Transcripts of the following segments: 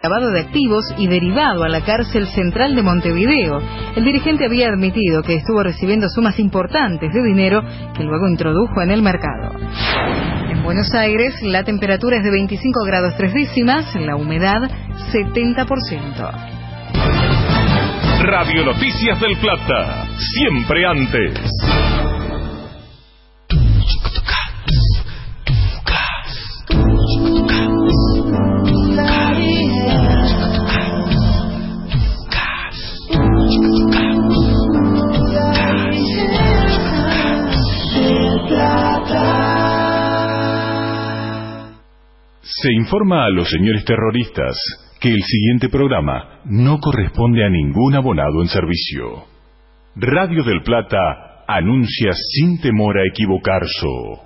lavado de activos y derivado a la cárcel central de Montevideo. El dirigente había admitido que estuvo recibiendo sumas importantes de dinero que luego introdujo en el mercado. En Buenos Aires, la temperatura es de 25 grados 3 décimas, la humedad 70%. Radio Noticias del Plata, siempre antes. Se informa a los señores terroristas que el siguiente programa no corresponde a ningún abonado en servicio. Radio del Plata anuncia sin temor a equivocarse.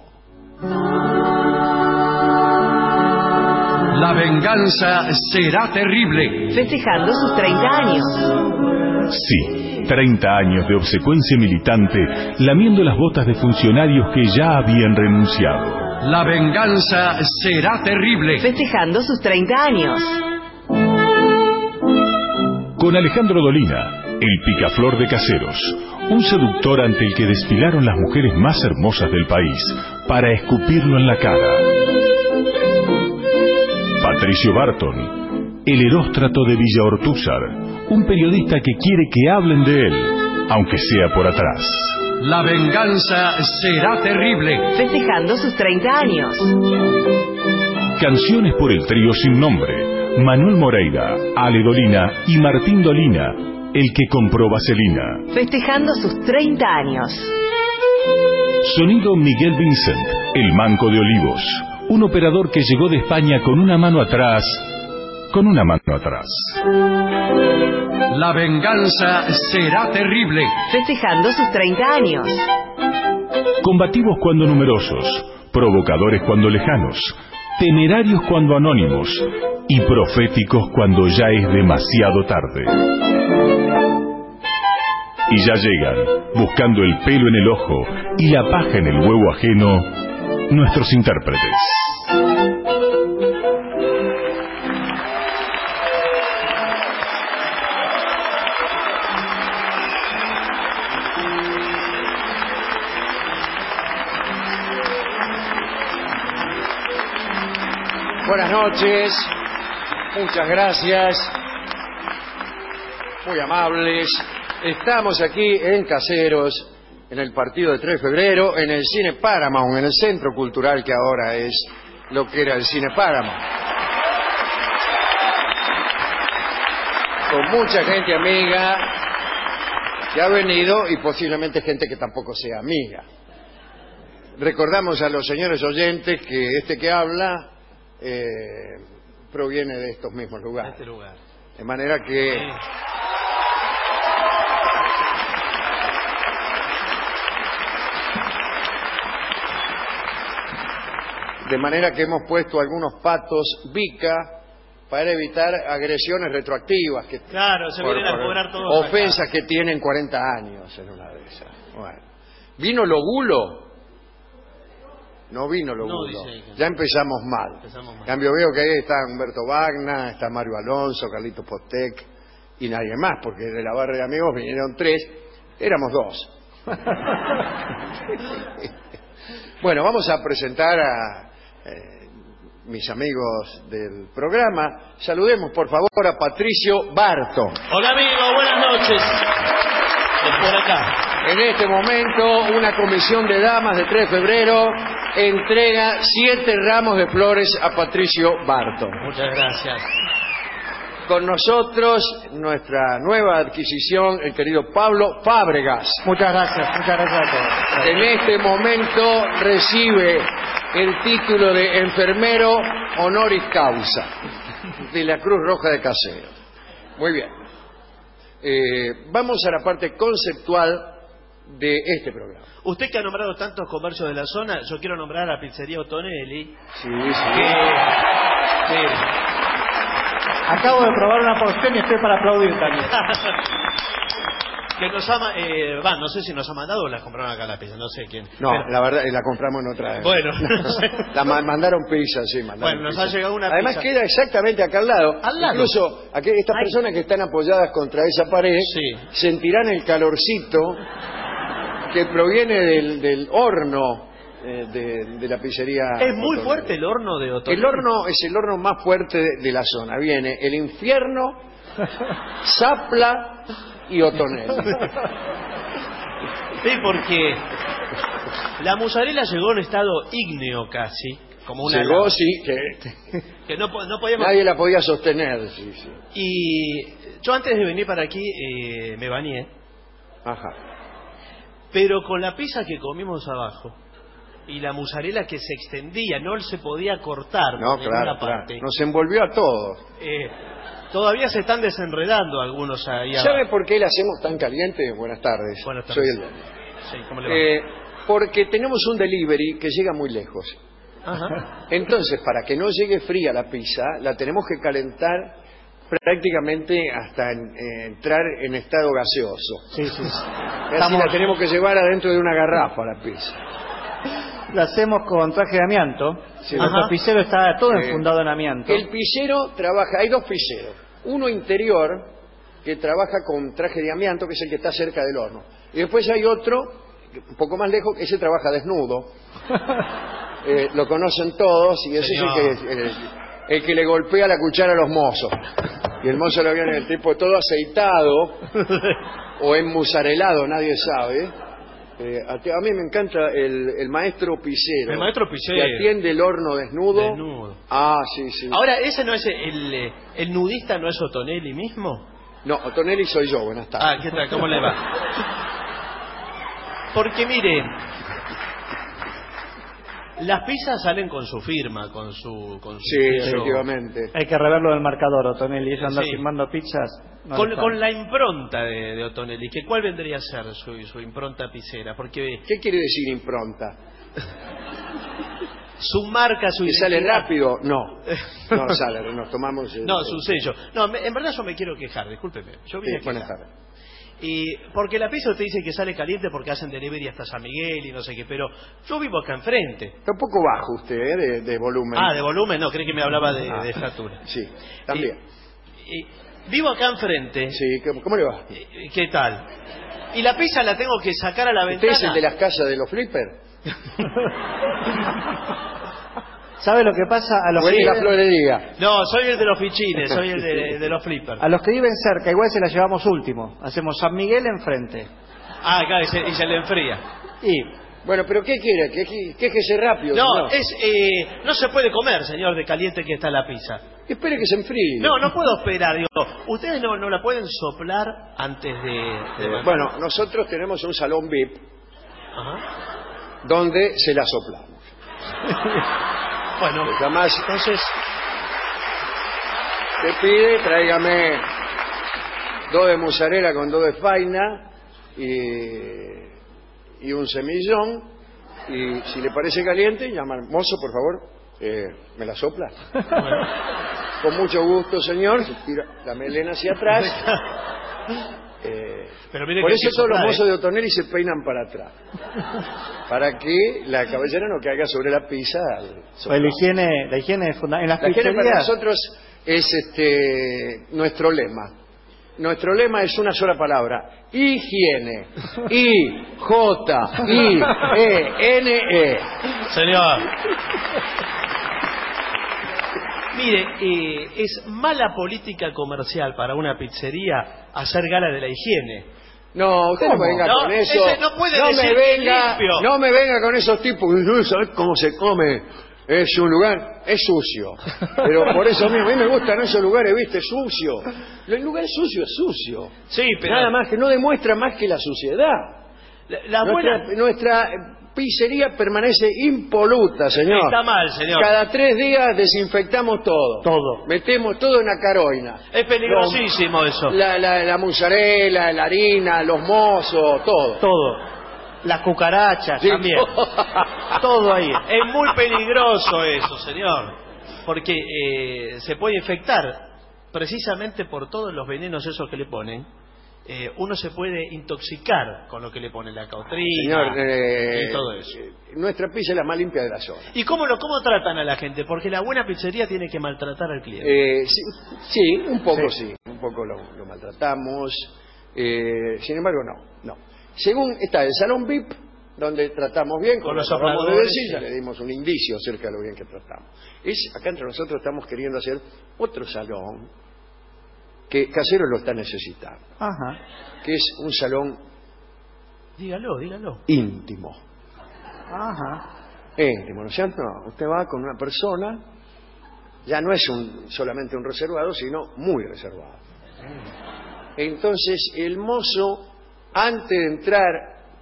La venganza será terrible. Festejando sus 30 años. Sí, 30 años de obsecuencia militante, lamiendo las botas de funcionarios que ya habían renunciado. La venganza será terrible. Festejando sus 30 años. Con Alejandro Dolina, el picaflor de Caseros, un seductor ante el que desfilaron las mujeres más hermosas del país para escupirlo en la cara. Patricio Barton, el Heróstrato de Villa Ortúzar, un periodista que quiere que hablen de él, aunque sea por atrás. La venganza será terrible. Festejando sus 30 años. Canciones por el trío sin nombre, Manuel Moreira, Ale Dolina y Martín Dolina, el que compró vaselina. Festejando sus 30 años. Sonido Miguel Vincent, el Manco de Olivos, un operador que llegó de España con una mano atrás. La venganza será terrible. Festejando sus 30 años. Combativos cuando numerosos, provocadores cuando lejanos, temerarios cuando anónimos y proféticos cuando ya es demasiado tarde. Y ya llegan, buscando el pelo en el ojo y la paja en el huevo ajeno, nuestros intérpretes. Buenas noches, muchas gracias, muy amables. Estamos aquí en Caseros, en el partido de 3 de febrero, en el Cine Paramount, en el centro cultural que ahora es lo que era el Cine Paramount. Con mucha gente amiga que ha venido y posiblemente gente que tampoco sea amiga. Recordamos a los señores oyentes que este que habla proviene de estos mismos lugares. De este lugar. De manera que... Sí. De manera que hemos puesto algunos patos bica para evitar agresiones retroactivas. Que claro, se vienen a cobrar todos. Ofensas que tienen 40 años en una de esas. Bueno. ¿Vino Logulo? No vino Logulo. No, ya empezamos mal. En cambio veo que ahí está Humberto Wagner, está Mario Alonso, Carlito Postec y nadie más, porque de la barra de amigos vinieron 3, éramos 2. Bueno, vamos a presentar a mis amigos del programa. Saludemos por favor a Patricio Barton. Hola amigo, buenas noches. Por acá. En este momento una comisión de damas de 3 de febrero entrega 7 ramos de flores a Patricio Barton. Muchas gracias. Con nosotros nuestra nueva adquisición, el querido Pablo Fábregas. Muchas gracias a todos. En este momento recibe el título de enfermero honoris causa de la Cruz Roja de Caseros. Muy bien. Vamos a la parte conceptual de este programa. Usted que ha nombrado tantos comercios de la zona, yo quiero nombrar a Pizzería Otonelli. Sí. Acabo de probar una porción y estoy para aplaudir también. que nos ha... no sé si nos ha mandado o las compraron acá la pizza, no sé quién. No, pero... la verdad, la compramos en otra. Bueno. Mandaron pizza, sí, mandaron Bueno, nos pizza. ha llegado una Además pizza. queda exactamente acá al lado. Al lado. Incluso estas personas que están apoyadas contra esa pared sentirán el calorcito que proviene del horno de la pizzería. Es muy Otonelli. fuerte el horno de Otonelli. El horno es el horno más fuerte de la zona. Viene el infierno, Zapla y Otonelli. Sí, porque la mozzarella llegó en estado ígneo casi, como una Llegó, lava, sí, que no podíamos... nadie la podía sostener. Sí, sí. Y yo antes de venir para aquí me bañé, Ajá. pero con la pizza que comimos abajo y la mozzarella que se extendía, no se podía cortar No, por ninguna claro. parte. Nos envolvió a todos. Todavía se están desenredando algunos ahí abajo. ¿Sabe por qué la hacemos tan caliente? Buenas tardes. Buenas tardes. Soy el dueño. Sí, ¿cómo le va? Porque tenemos un delivery que llega muy lejos. Ajá. Entonces, para que no llegue fría la pizza, la tenemos que calentar prácticamente hasta entrar en estado gaseoso. Sí, sí. Y así la tenemos que llevar adentro de una garrafa la pizza. Lo hacemos con traje de amianto. Sí. Nuestro Ajá. pizzero está todo enfundado en amianto. El pizzero trabaja, hay dos pizzeros. Uno interior, que trabaja con traje de amianto, que es el que está cerca del horno. Y después hay otro, un poco más lejos, que ese trabaja desnudo. Lo conocen todos y ese Señor. es el que le golpea la cuchara a los mozos. Y el mozo lo viene el tipo todo aceitado o enmusarelado, nadie sabe. A mí me encanta el maestro pizzero. El maestro pizzero. Que atiende el horno desnudo. Desnudo. Ah, sí, sí. Ahora, ¿ese no es el nudista, no es Otonelli mismo? No, Otonelli soy yo, buenas tardes. Ah, ¿qué tal? ¿Cómo le va? Porque mire, las pizzas salen con su firma, con su Sí, sello. efectivamente. Hay que reverlo del marcador, Otonelli. Ellos andan Sí. firmando pizzas. no Con, lo saben. con la impronta de Otonelli, que ¿cuál vendría a ser su impronta pizzera? Porque ¿Qué quiere decir impronta? su marca, su ¿Que sale identidad- rápido? No. No sale, nos tomamos... No, su sello. No, en verdad yo me quiero quejar, discúlpeme. Yo vine a buenas quejar. tardes. Y porque la pizza te dice que sale caliente porque hacen delivery hasta San Miguel y no sé qué, pero yo vivo acá enfrente. Está un poco bajo usted, de volumen. Ah, de volumen, no, creí que me hablaba de estatura. Sí, también. Vivo acá enfrente. Sí, ¿cómo le va? ¿Qué tal? Y la pizza la tengo que sacar a la ¿Usted ventana. es el de las casas de los flippers? ¿Sabe lo que pasa? A los ¿O que es de la viven, florería? No, soy el de los fichines, soy el de los flippers. a los que viven cerca, igual se la llevamos último. Hacemos San Miguel enfrente. Ah, claro, y se le enfría. Y Bueno, pero ¿qué quiere? Quéjese rápido. No, señor. no se puede comer, señor, de caliente que está la pizza. Espere que se enfríe. No, no puedo esperar, digo. ¿Ustedes no la pueden soplar antes de mandar? Bueno, nosotros tenemos un salón VIP Ajá. donde se la soplamos. Bueno, Jamás entonces... te pide, tráigame 2 de mozzarella con 2 de faina y un semillón. Y si le parece caliente, llama al mozo, por favor, ¿me la sopla? Bueno. Con mucho gusto, señor. Se tira la melena hacia atrás. Pero mire Por que eso hay que todos los soplar, mozos de Otonelli se peinan para atrás. Para que la cabellera no caiga sobre la pizza. pues la higiene es fundamental. En las La higiene para pizzerías, nosotros es nuestro lema. Nuestro lema es una sola palabra: higiene. I-J-I-E-N-E. Señor. Mire, es mala política comercial para una pizzería hacer gala de la higiene. No, usted no ¿Cómo? venga No, con eso. ese no puede no decir me que venga, limpio. no me venga con esos tipos. ¿Sabes cómo se come? Es un lugar, es sucio. Pero por eso mismo, a mí me gustan esos lugares, ¿viste? Sucio. El lugar sucio es sucio. Sí, pero... Nada más que no demuestra más que la suciedad. La buena... Nuestra pizzería permanece impoluta, señor. Está mal, señor. Cada 3 días desinfectamos todo. Todo. Metemos todo en la caroina. Es peligrosísimo eso. La mozzarella, la harina, los mozos, todo. todo. Las cucarachas Sí, también. todo. Todo ahí. Es muy peligroso eso, señor. Porque se puede infectar precisamente por todos los venenos esos que le ponen. uno se puede intoxicar con lo que le pone la cautrina Señor, y todo eso. Nuestra pizza es la más limpia de la zona. ¿Y cómo tratan a la gente? Porque la buena pizzería tiene que maltratar al cliente. Sí, un poco sí. Un poco lo maltratamos. Sin embargo, no. Según está el salón VIP, donde tratamos bien, con los sopladores de decir, ya le dimos un indicio acerca de lo bien que tratamos. Acá entre nosotros estamos queriendo hacer otro salón que Caseros lo está necesitando. Ajá. Que es un salón... Dígalo. íntimo. Ajá. Íntimo, ¿no es cierto? Usted va con una persona, ya no es solamente un reservado, sino muy reservado. Entonces el mozo, antes de entrar,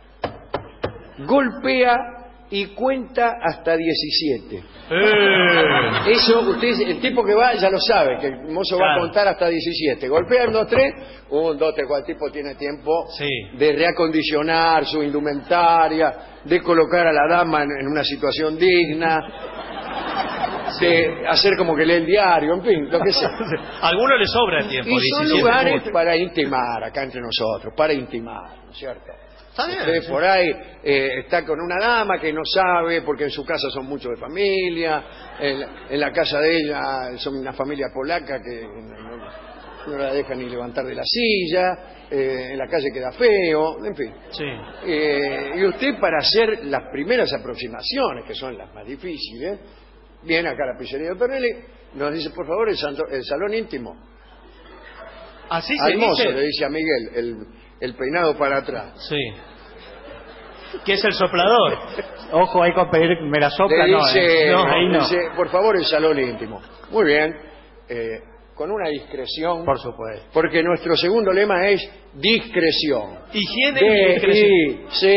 golpea y cuenta hasta 17. Eso, el tipo que va ya lo sabe, que el mozo va a contar hasta 17. Golpea 1, 2, 3, 1, 2, 3, 4. El tipo tiene tiempo de reacondicionar su indumentaria, de colocar a la dama en una situación digna, de hacer como que lee el diario, en fin, lo que sea. A algunos les sobra el tiempo. Y son lugares para intimar acá entre nosotros, para intimar, ¿no es cierto? Usted por ahí está con una dama que no sabe, porque en su casa son muchos de familia, en la casa de ella son una familia polaca que no la deja ni levantar de la silla, en la calle queda feo, en fin. Y usted, para hacer las primeras aproximaciones, que son las más difíciles, viene acá a la pizzería de Tornelli, nos dice, por favor, el salón íntimo. ¿Así se al mozo dice? le dice a Miguel, el peinado para atrás. Sí. ¿Qué es el soplador? Ojo, hay que pedir, me la sopla, le dice, ahí no. Dice, por favor, el salón íntimo. Muy bien, con una discreción. Por supuesto. Porque nuestro segundo lema es discreción. Higiene y discreción.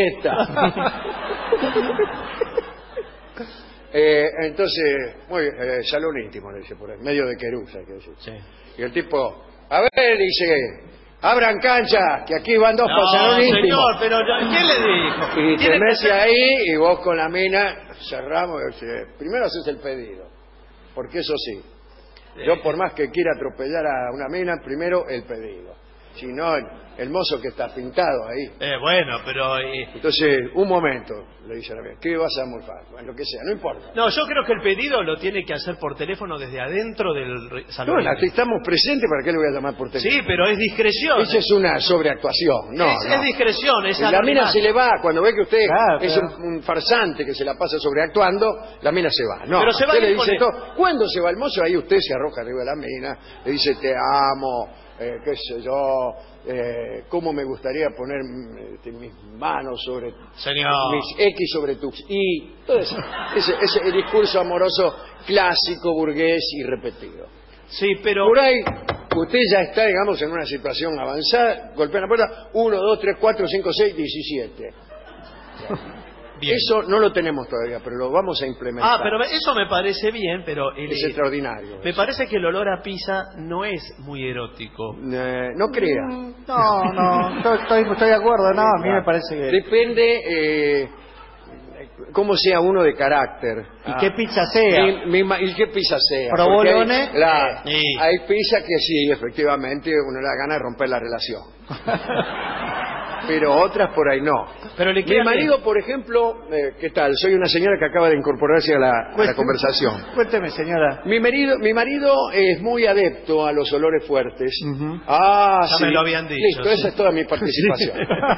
Entonces, salón íntimo, le dice por ahí, medio de querusa, hay que decir. Sí. Y el tipo, a ver, dice, abran cancha, que aquí van dos para salón íntimo. Señor, pero ¿quién le dijo? Y te metes ahí y vos con la mina cerramos. Primero haces el pedido, porque eso sí, yo por más que quiera atropellar a una mina, primero el pedido. Si no, el mozo que está pintado ahí. Bueno, pero... Entonces, un momento, le dice a la mina, ¿qué vas a morfar? Bueno, lo que sea, no importa. No, yo creo que el pedido lo tiene que hacer por teléfono desde adentro del salón. No, aquí estamos presentes, ¿para qué le voy a llamar por teléfono? Sí, pero es discreción. Esa es una sobreactuación. Es discreción, es la mina se le va, cuando ve que usted es claro. un farsante que se la pasa sobreactuando, la mina se va. No, pero se va, usted le dice todo. ¿Cuándo se va el mozo? Ahí usted se arroja arriba de la mina, le dice, te amo, qué sé yo, cómo me gustaría poner mis manos sobre mis X sobre tus Y, todo eso. Ese discurso amoroso clásico, burgués y repetido. Sí, pero... Por ahí, usted ya está, digamos, en una situación avanzada, golpea la puerta, 1, 2, 3, 4, 5, 6, 17. Bien. Eso no lo tenemos todavía, pero lo vamos a implementar. Pero eso me parece bien, pero... es extraordinario. Me parece que el olor a pizza no es muy erótico. No crea. No, estoy de acuerdo, no, a mí me parece que... Depende cómo sea uno de carácter. Y qué pizza sea. Y qué pizza sea. Provolone. Hay pizza que sí, efectivamente, uno le da ganas de romper la relación. Pero otras por ahí no. Pero mi marido, por ejemplo, ¿qué tal? Soy una señora que acaba de incorporarse a la conversación. Cuénteme, señora. Mi marido es muy adepto a los olores fuertes. Ya me lo habían dicho. Listo, esa es toda mi participación.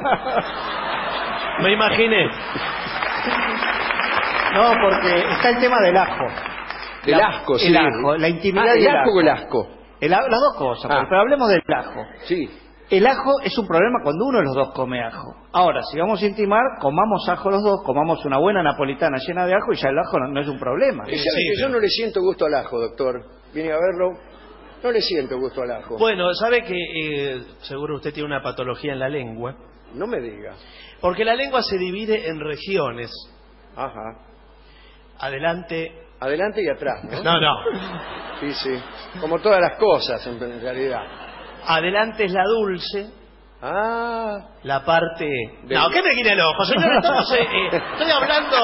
Me imaginé. No, porque está el tema del ajo. Del asco, sí. El ajo, la intimidad del ¿el asco o el asco? asco? Las dos cosas, pero hablemos del ajo. Sí. El ajo es un problema cuando uno de los dos come ajo. Ahora, si vamos a intimar, comamos ajo los dos, comamos una buena napolitana llena de ajo y ya el ajo no es un problema. Yo no le siento gusto al ajo, doctor. Vine a verlo, no le siento gusto al ajo. Bueno, sabe que seguro usted tiene una patología en la lengua. No me diga. Porque la lengua se divide en regiones. Ajá. Adelante y atrás, ¿no? No. Sí. Como todas las cosas, en realidad. Adelante es la dulce. La parte... No, ¿qué me guiña el ojo? Señor, estoy hablando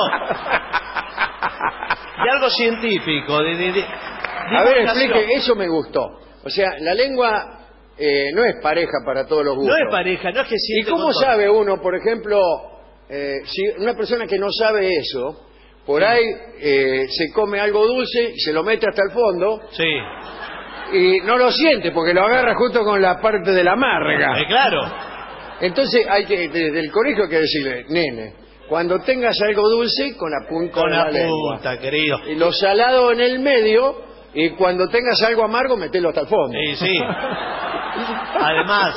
de algo científico. A ver, explique, eso me gustó. O sea, la lengua no es pareja para todos los gustos. No es pareja, no es que ¿Y siente cómo con todo. sabe uno, por ejemplo, si una persona que no sabe eso, por ahí se come algo dulce y se lo mete hasta el fondo Sí, y no lo siente porque lo agarra justo con la parte de la amarga? claro. Entonces hay que, desde el colegio hay que decirle, nene, cuando tengas algo dulce, con la punta Con de la la lengua. punta, querido. Y lo salado en el medio, y cuando tengas algo amargo, metelo hasta el fondo. Sí, sí. Además,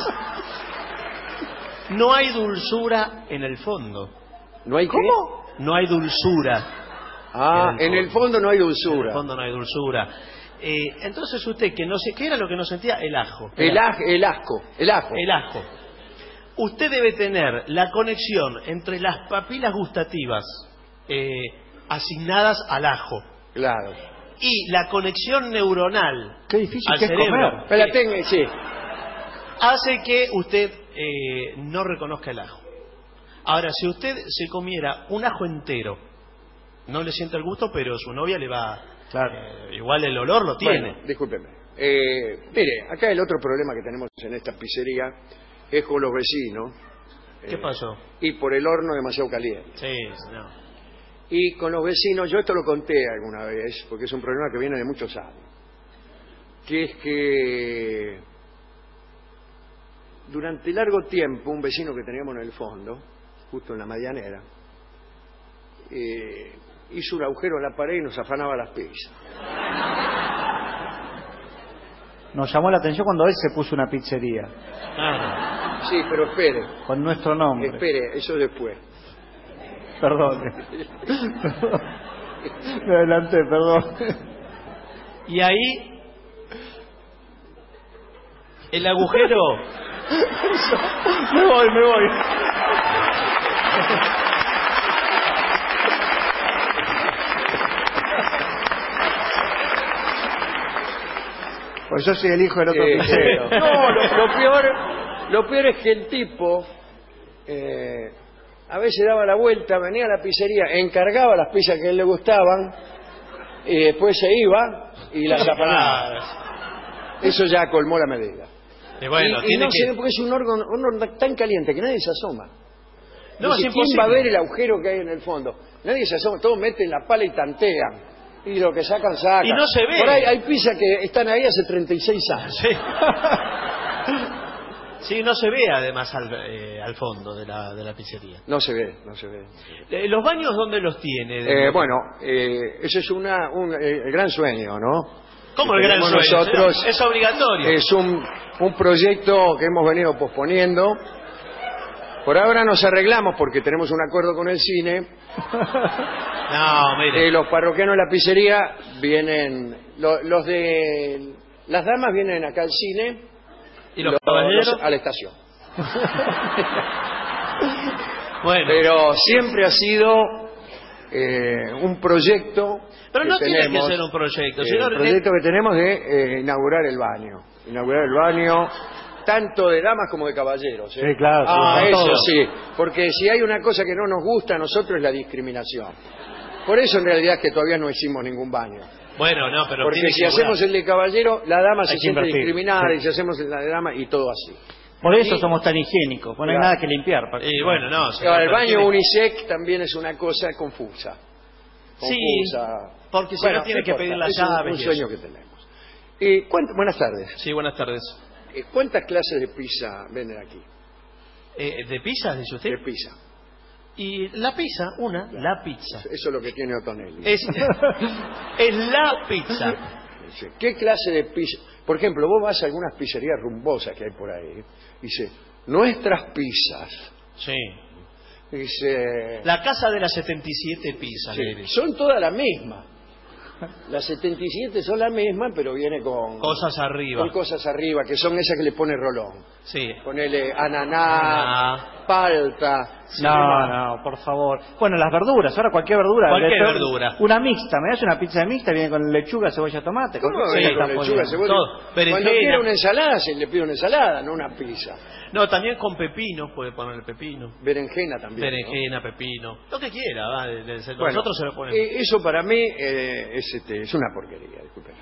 no hay dulzura en el fondo. ¿No hay qué? No hay dulzura. Ah, en el fondo no hay En el dulzura. fondo no hay dulzura. Entonces usted, que no sé qué era lo que no sentía, el ajo. El asco. El ajo. Usted debe tener la conexión entre las papilas gustativas asignadas al ajo Claro. y la conexión neuronal Qué difícil al que es cerebro comer. Pero la tengo, sí. hace que usted no reconozca el ajo. Ahora, si usted se comiera un ajo entero, no le siente el gusto, pero su novia le va... Claro. igual el olor lo tiene. Bueno, discúlpeme. Mire, acá el otro problema que tenemos en esta pizzería es con los vecinos. ¿Qué pasó? Y por el horno demasiado caliente. Sí, no. Y con los vecinos, yo esto lo conté alguna vez, porque es un problema que viene de muchos años, que es que durante largo tiempo un vecino que teníamos en el fondo, justo en la medianera, hizo un agujero en la pared y nos afanaba las pizzas. Nos llamó la atención cuando él se puso una pizzería Claro. Sí, pero espere, con nuestro nombre. espere, eso después. Perdón. Me adelanté, perdón. Y ahí el agujero... Me voy. Pues yo soy el hijo del otro pizzero. No, lo peor es que el tipo a veces daba la vuelta, venía a la pizzería, encargaba las pizzas que a él le gustaban y después se iba y las afanaba. Eso ya colmó la medida. Y bueno, y tiene no que... se ve porque es un horno tan caliente que nadie se asoma. No, es Dice, ¿quién imposible. va a ver el agujero que hay en el fondo? Nadie se asoma, todos meten la pala y tantean. Y lo que sacan. Y no se ve. Por ahí hay pizzas que están ahí hace 36 años. Sí. Sí, no se ve además al fondo de la pizzería. No se ve. ¿Los baños dónde los tiene? Bueno, ese es un gran sueño, ¿no? ¿Cómo que el gran tenemos sueño? nosotros. Es obligatorio. Es un proyecto que hemos venido posponiendo. Por ahora nos arreglamos porque tenemos un acuerdo con el cine. No, mire. Los parroquianos de la pizzería vienen, los de las damas vienen acá al cine. ¿Y los caballeros? A la estación. Bueno. Pero siempre ha sido un proyecto. Pero no que tiene tenemos, que ser un proyecto. el Sino proyecto que tenemos de inaugurar el baño. Inaugurar el baño, tanto de damas como de caballeros. Sí, claro. Ah, sí, eso todo. sí. Porque si hay una cosa que no nos gusta a nosotros es la discriminación. Por eso en realidad es que todavía no hicimos ningún baño. Bueno, no, pero Porque tiene si que hacemos el de caballero, la dama se Hay que siente invertir, discriminada, sí. y si hacemos el de dama, y todo así. Por eso somos tan higiénicos. No hay Claro. nada que limpiar. Y bueno, no. Ahora, el pero baño tiene- unisex también es una cosa confusa. Sí, Confusa. porque si Bueno, no tiene no que importa, pedir las es un llaves. y sueño eso. que tenemos. Buenas tardes. Sí, buenas tardes. ¿Cuántas clases de pizza venden aquí? ¿De pizzas, dice usted? De pizza. Y la pizza, la pizza. Eso es lo que tiene Otonelli. Es la pizza. Dice, ¿qué clase de pizza? Por ejemplo, vos vas a algunas pizzerías rumbosas que hay por ahí. Dice, nuestras pizzas. Sí. Dice, La casa de las 77 pizzas. sí, le dice. son todas la misma. Las 77 son la misma, pero viene con Cosas arriba. con cosas arriba, que son esas que le pone Rolón. Sí. Ponele ananá, palta. No, por favor. Bueno, las verduras, ahora cualquier verdura. Cualquier De hecho, verdura. Una mixta, me das una pizza mixta, viene con lechuga, cebolla, tomate. ¿Cómo ¿Con qué viene se con está lechuga, poniendo? cebolla? Todo. Cuando Berenjena. quiere una ensalada, se le pide una ensalada, no una pizza. No, también con pepino, puede poner pepino. Berenjena también. ¿no? Berenjena, pepino. Lo que quiera, va. Bueno, Nosotros se lo ponemos. eso para mí es una porquería, disculpen.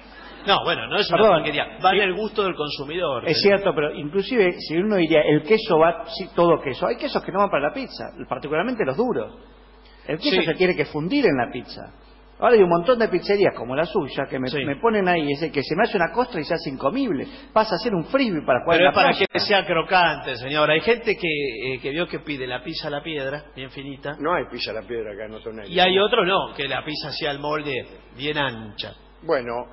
No, bueno, no es una porquería. Va en el gusto del consumidor. Es cierto, pero inclusive si uno diría el queso va, sí, todo queso. Hay quesos que no van para la pizza, particularmente los duros. El queso se tiene que fundir en la pizza. Ahora hay un montón de pizzerías como la suya que me ponen ahí ese que se me hace una costra y se hace incomible. Pasa a ser un frisbee para jugar. Pero es para que sea crocante, señor. Hay gente que vio que pide la pizza a la piedra, bien finita. No hay pizza a la piedra acá en Otonel. Y hay otros no, que la pizza sea el molde bien ancha. Bueno,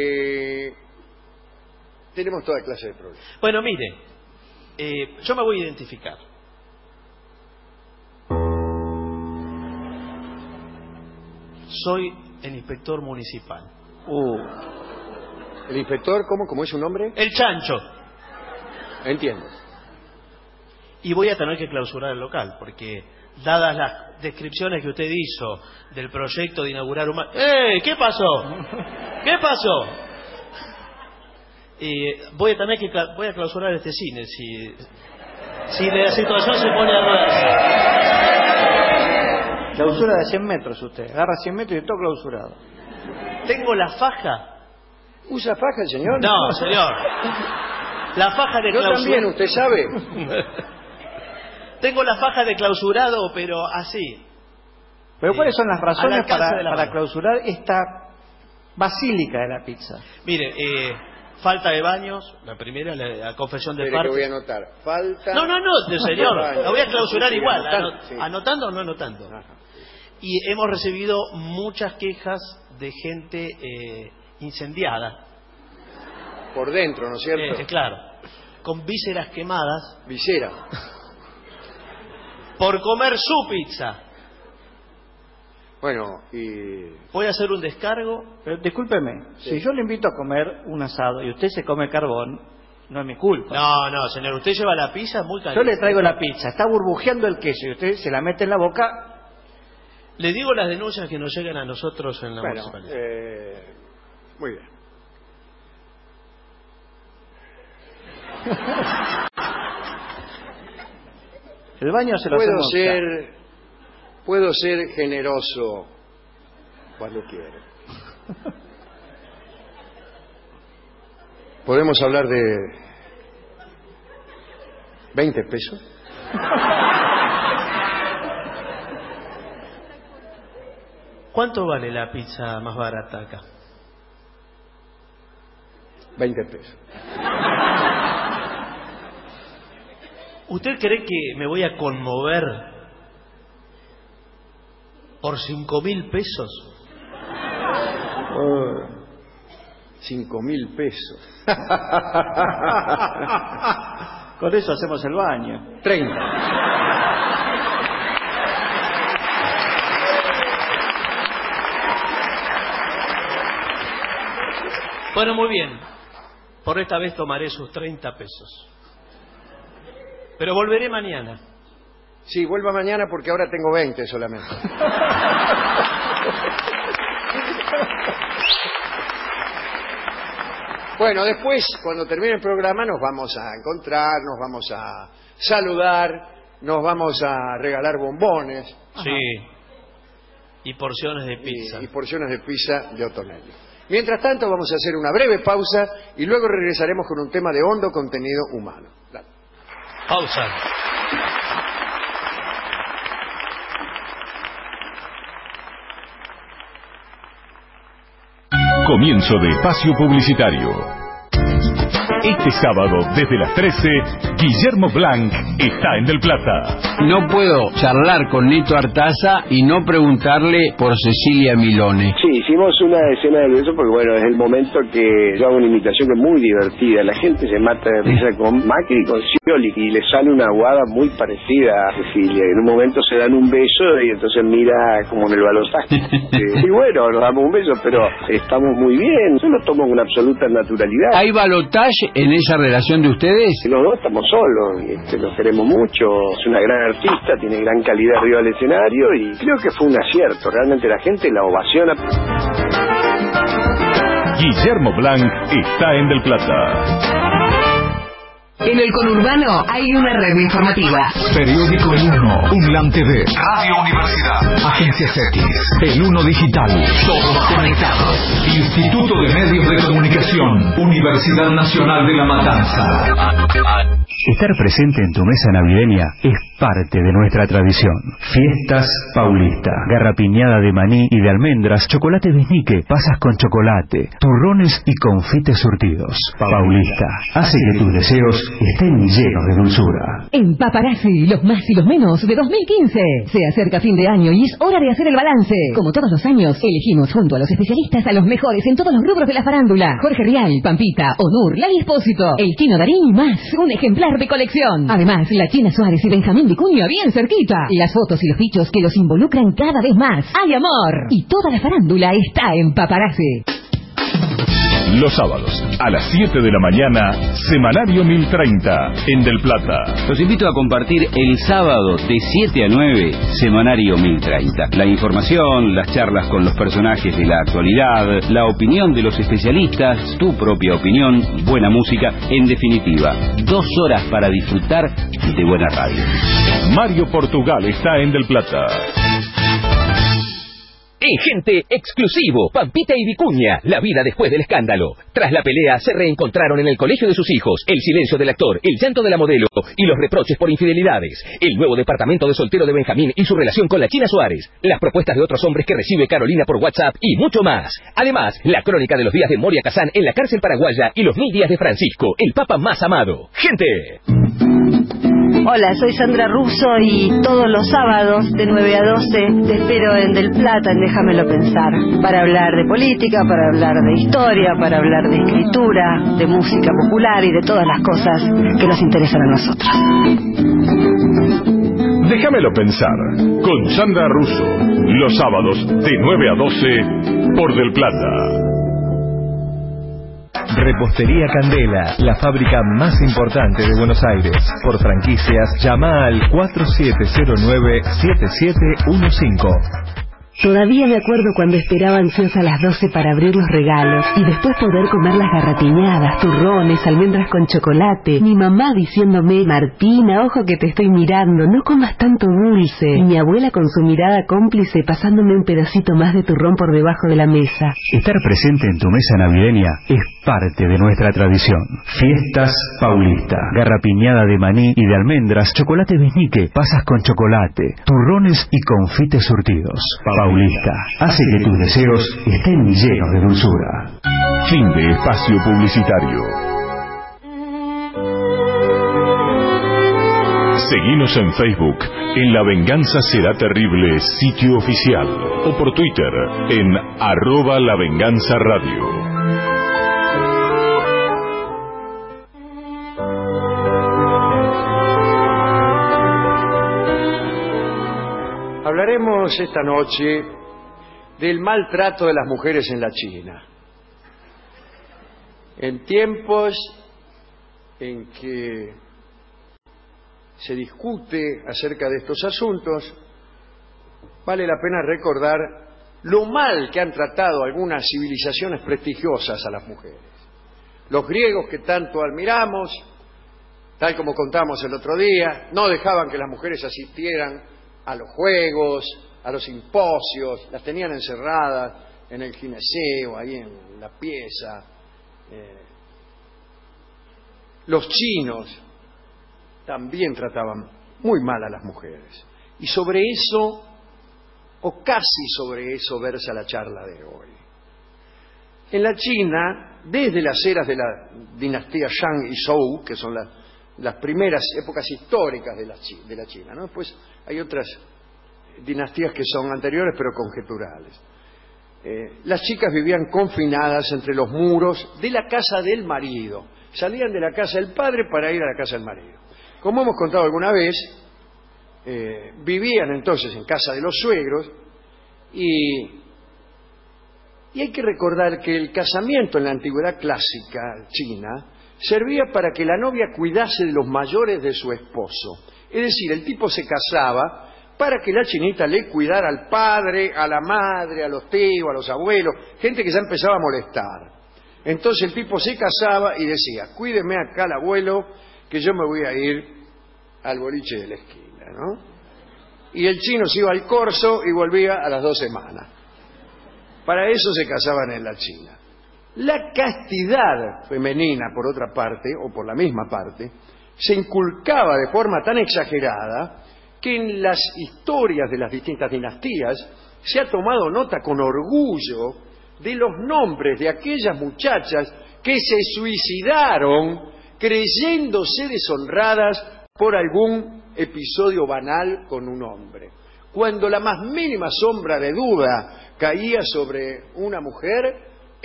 tenemos toda clase de problemas. Bueno, mire, yo me voy a identificar. Soy el inspector municipal. ¿El inspector cómo es su nombre? El Chancho. Entiendo. Y voy a tener que clausurar el local, porque dadas las descripciones que usted hizo del proyecto de inaugurar un... ¿Qué pasó? ¿Qué pasó? Voy a clausurar este cine si la situación se pone adversa. Clausura de 100 metros usted. Agarra 100 metros y todo clausurado. Tengo la faja. ¿Usa faja el señor? No, señor. La faja de clausurado. Yo también, usted sabe. Tengo la faja de clausurado, pero así. ¿Pero cuáles son las razones para clausurar esta basílica de la pizza? Mire, falta de baños, la primera, la confesión de parte. Que voy a anotar. Falta. No, señor. La voy a clausurar igual. Sí. ¿Anotando o no anotando? Ajá. Y hemos recibido muchas quejas de gente incendiada. Por dentro, ¿no es cierto? Claro. Con vísceras quemadas. Visera. Por comer su pizza. Bueno, y... Voy a hacer un descargo. Pero discúlpeme, si yo le invito a comer un asado y usted se come carbón, no es mi culpa. No, señor, usted lleva la pizza muy caliente. Yo le traigo la pizza, está burbujeando el queso y usted se la mete en la boca. Le digo las denuncias que nos llegan a nosotros en la municipalidad. Muy bien. El baño se lo hacemos. Puedo ser generoso cuando quiero. ¿Podemos hablar de 20 pesos? ¿Cuánto vale la pizza más barata acá? 20 pesos. ¿Usted cree que me voy a conmover por 5.000 pesos? 5.000 pesos. Con eso hacemos el baño. 30. Bueno, muy bien. Por esta vez tomaré sus 30 pesos. Pero volveré mañana. Sí, vuelva mañana porque ahora tengo 20 solamente. Bueno, después, cuando termine el programa, nos vamos a encontrar, nos vamos a saludar, nos vamos a regalar bombones. Sí. Y porciones de pizza. Y porciones de pizza de Otonelli. Mientras tanto, vamos a hacer una breve pausa y luego regresaremos con un tema de hondo contenido humano. Dale. Pausa. Comienzo de espacio publicitario. Este sábado, desde las 13, Guillermo Blanc está en Del Plata. No puedo charlar con Nito Artaza y no preguntarle por Cecilia Milone. Sí, hicimos una escena de eso porque, bueno, es el momento que yo hago una imitación que es muy divertida. La gente se mata de risa con Macri y con Scioli y le sale una aguada muy parecida a Cecilia. En un momento se dan un beso y entonces mira como en el balotaje. Y bueno, nos damos un beso, pero estamos muy bien. Yo lo tomo con absoluta naturalidad. ¿Hay balotaje en esa relación de ustedes? Los dos estamos solos, los queremos mucho. Es una gran artista, tiene gran calidad arriba del escenario y creo que fue un acierto. Realmente la gente la ovaciona. Guillermo Blanc está en Del Plata. En el conurbano hay una red informativa. Periódico El Uno, Unlan TV, Radio Universidad, Agencias X, El Uno Digital, todos conectados. Instituto de Medios de Comunicación, Universidad Nacional de La Matanza. Estar presente en tu mesa navideña es parte de nuestra tradición. Fiestas Paulista, garrapiñada de maní y de almendras, chocolate bisnique, pasas con chocolate, turrones y confites surtidos. Paulista hace que tus deseos estén llenos de dulzura. En Paparazzi, los más y los menos de 2015. Se acerca fin de año y es hora de hacer el balance. Como todos los años, elegimos junto a los especialistas a los mejores en todos los rubros de la farándula. Jorge Rial, Pampita, Onur, Lali Espósito, el Chino Darín y más. Un ejemplar de colección. Además, la China Suárez y Benjamín Vicuña bien cerquita. Las fotos y los bichos que los involucran cada vez más. ¡Hay amor! Y toda la farándula está en Paparazzi. Los sábados, a las 7 de la mañana, Semanario 1030, en Del Plata. Los invito a compartir el sábado de 7 a 9, Semanario 1030. La información, las charlas con los personajes de la actualidad, la opinión de los especialistas, tu propia opinión, buena música, en definitiva, 2 horas para disfrutar de buena radio. Mario Portugal está en Del Plata. Gente exclusivo, Pampita y Vicuña, la vida después del escándalo. Tras la pelea se reencontraron en el colegio de sus hijos, el silencio del actor, el llanto de la modelo y los reproches por infidelidades. El nuevo departamento de soltero de Benjamín y su relación con la China Suárez. Las propuestas de otros hombres que recibe Carolina por WhatsApp y mucho más. Además, la crónica de los días de Moria Kazán en la cárcel paraguaya y los 1000 días de Francisco, el papa más amado. ¡Gente! Hola, soy Sandra Russo y todos los sábados de 9 a 12 te espero en Del Plata, en Déjamelo Pensar, para hablar de política, para hablar de historia, para hablar de escritura, de música popular y de todas las cosas que nos interesan a nosotros. Déjamelo Pensar, con Sandra Russo, los sábados de 9 a 12 por Del Plata. Repostería Candela, la fábrica más importante de Buenos Aires. Por franquicias, llama al 4709-7715. Todavía me acuerdo cuando esperaba ansiosa a las 12 para abrir los regalos y después poder comer las garrapiñadas, turrones, almendras con chocolate. Mi mamá diciéndome: Martina, ojo que te estoy mirando, no comas tanto dulce. Y mi abuela con su mirada cómplice pasándome un pedacito más de turrón por debajo de la mesa. Estar presente en tu mesa navideña es parte de nuestra tradición. Fiestas Paulista, garrapiñada de maní y de almendras, chocolate bisnique, pasas con chocolate, turrones y confites surtidos. Paulista hace que tus deseos estén llenos de dulzura. Fin de espacio publicitario. Seguinos en Facebook, en La Venganza Será Terrible, sitio oficial, o por Twitter, en @LaVenganzaRadio. Hablaremos esta noche del maltrato de las mujeres en la China. En tiempos en que se discute acerca de estos asuntos, vale la pena recordar lo mal que han tratado algunas civilizaciones prestigiosas a las mujeres. Los griegos, que tanto admiramos, tal como contamos el otro día, no dejaban que las mujeres asistieran a los juegos, a los simposios, las tenían encerradas en el gineceo, ahí en la pieza. Los chinos también trataban muy mal a las mujeres. Y sobre eso, o casi sobre eso, versa la charla de hoy. En la China, desde las eras de la dinastía Shang y Zhou, que son las primeras épocas históricas de la China, ¿no? Después hay otras dinastías que son anteriores pero conjeturales. Las chicas vivían confinadas entre los muros de la casa del marido. Salían de la casa del padre para ir a la casa del marido. Como hemos contado alguna vez, vivían entonces en casa de los suegros y hay que recordar que el casamiento en la antigüedad clásica china servía para que la novia cuidase de los mayores de su esposo. Es decir, el tipo se casaba para que la chinita le cuidara al padre, a la madre, a los tíos, a los abuelos, gente que ya empezaba a molestar. Entonces el tipo se casaba y decía: cuídeme acá al abuelo que yo me voy a ir al boliche de la esquina, ¿no? Y el chino se iba al corso y volvía a las 2 semanas. Para eso se casaban en la China. La castidad femenina, por otra parte, o por la misma parte, se inculcaba de forma tan exagerada que en las historias de las distintas dinastías se ha tomado nota con orgullo de los nombres de aquellas muchachas que se suicidaron creyéndose deshonradas por algún episodio banal con un hombre. Cuando la más mínima sombra de duda caía sobre una mujer,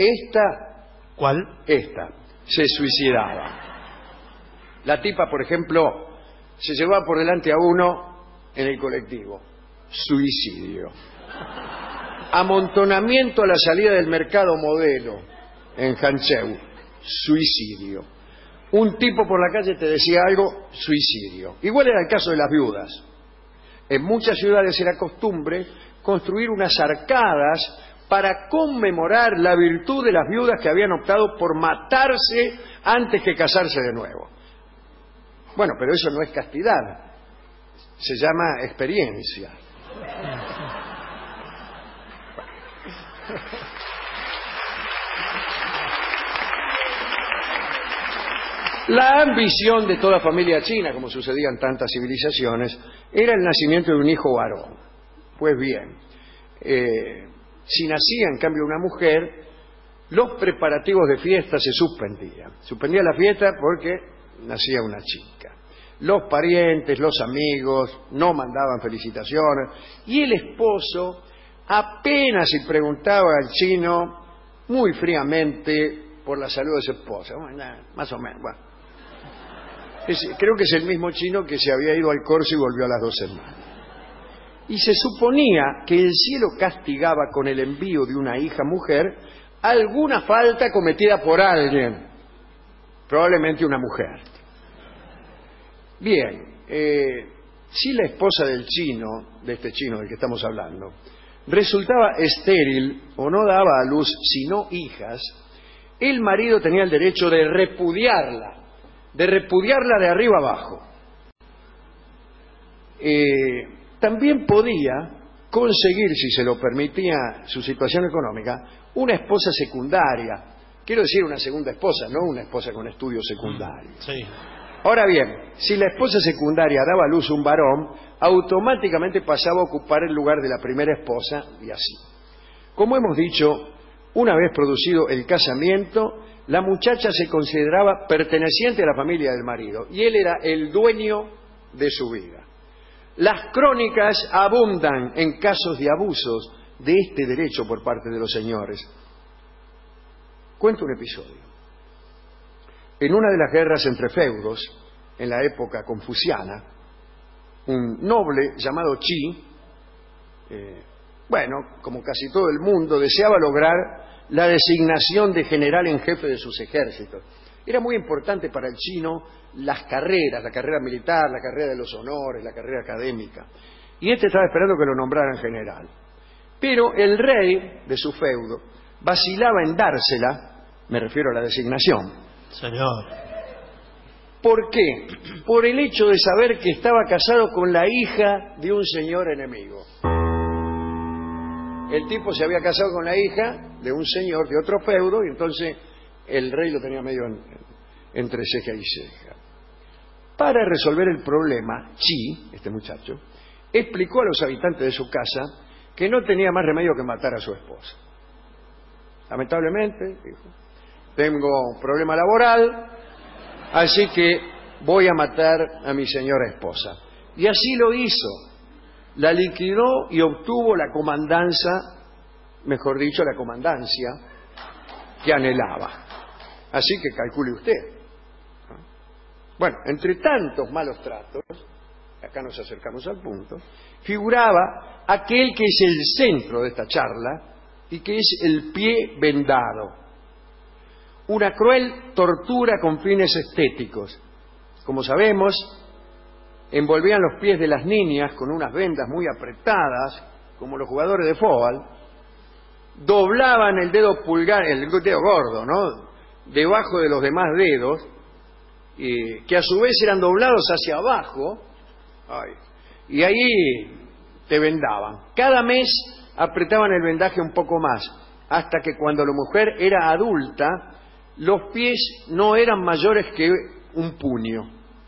esta se suicidaba. La tipa, por ejemplo, se llevaba por delante a uno en el colectivo. Suicidio. Amontonamiento a la salida del mercado Modelo en Hancheu. Suicidio. Un tipo por la calle te decía algo, suicidio. Igual era el caso de las viudas. En muchas ciudades era costumbre construir unas arcadas para conmemorar la virtud de las viudas que habían optado por matarse antes que casarse de nuevo. Bueno, pero eso no es castidad, se llama experiencia. La ambición de toda familia china, como sucedía en tantas civilizaciones, era el nacimiento de un hijo varón. Pues bien, si nacía en cambio una mujer, los preparativos de fiesta se suspendían. Suspendía la fiesta porque nacía una chica. Los parientes, los amigos no mandaban felicitaciones y el esposo apenas si preguntaba al chino muy fríamente por la salud de su esposa. Bueno, más o menos. Bueno. Creo que es el mismo chino que se había ido al corso y volvió a las 2 semanas. Y se suponía que el cielo castigaba con el envío de una hija mujer alguna falta cometida por alguien, probablemente una mujer. Bien, si la esposa del chino, de este chino del que estamos hablando, resultaba estéril o no daba a luz sino hijas, el marido tenía el derecho de repudiarla de arriba abajo. También podía conseguir, si se lo permitía su situación económica, una esposa secundaria. Quiero decir, una segunda esposa, no una esposa con estudios secundarios. Sí. Ahora bien, si la esposa secundaria daba a luz un varón, automáticamente pasaba a ocupar el lugar de la primera esposa y así. Como hemos dicho, una vez producido el casamiento, la muchacha se consideraba perteneciente a la familia del marido y él era el dueño de su vida. Las crónicas abundan en casos de abusos de este derecho por parte de los señores. Cuento un episodio. En una de las guerras entre feudos, en la época confuciana, un noble llamado Qi, como casi todo el mundo, deseaba lograr la designación de general en jefe de sus ejércitos. Era muy importante para el chino las carreras, la carrera militar, la carrera de los honores, la carrera académica. Y este estaba esperando que lo nombraran general. Pero el rey de su feudo vacilaba en dársela, me refiero a la designación. Señor. ¿Por qué? Por el hecho de saber que estaba casado con la hija de un señor enemigo. El tipo se había casado con la hija de un señor de otro feudo y entonces el rey lo tenía medio entre ceja y ceja. Para resolver el problema, Qi, este muchacho, explicó a los habitantes de su casa que no tenía más remedio que matar a su esposa. Lamentablemente, dijo, tengo un problema laboral, así que voy a matar a mi señora esposa. Y así lo hizo. La liquidó y obtuvo la comandancia que anhelaba. Así que calcule usted. Bueno, entre tantos malos tratos, acá nos acercamos al punto, figuraba aquel que es el centro de esta charla y que es el pie vendado. Una cruel tortura con fines estéticos. Como sabemos, envolvían los pies de las niñas con unas vendas muy apretadas, como los jugadores de fútbol, doblaban el dedo pulgar, el dedo gordo, ¿no?, debajo de los demás dedos, que a su vez eran doblados hacia abajo, y ahí te vendaban. Cada mes apretaban el vendaje un poco más, hasta que cuando la mujer era adulta, los pies no eran mayores que un puño.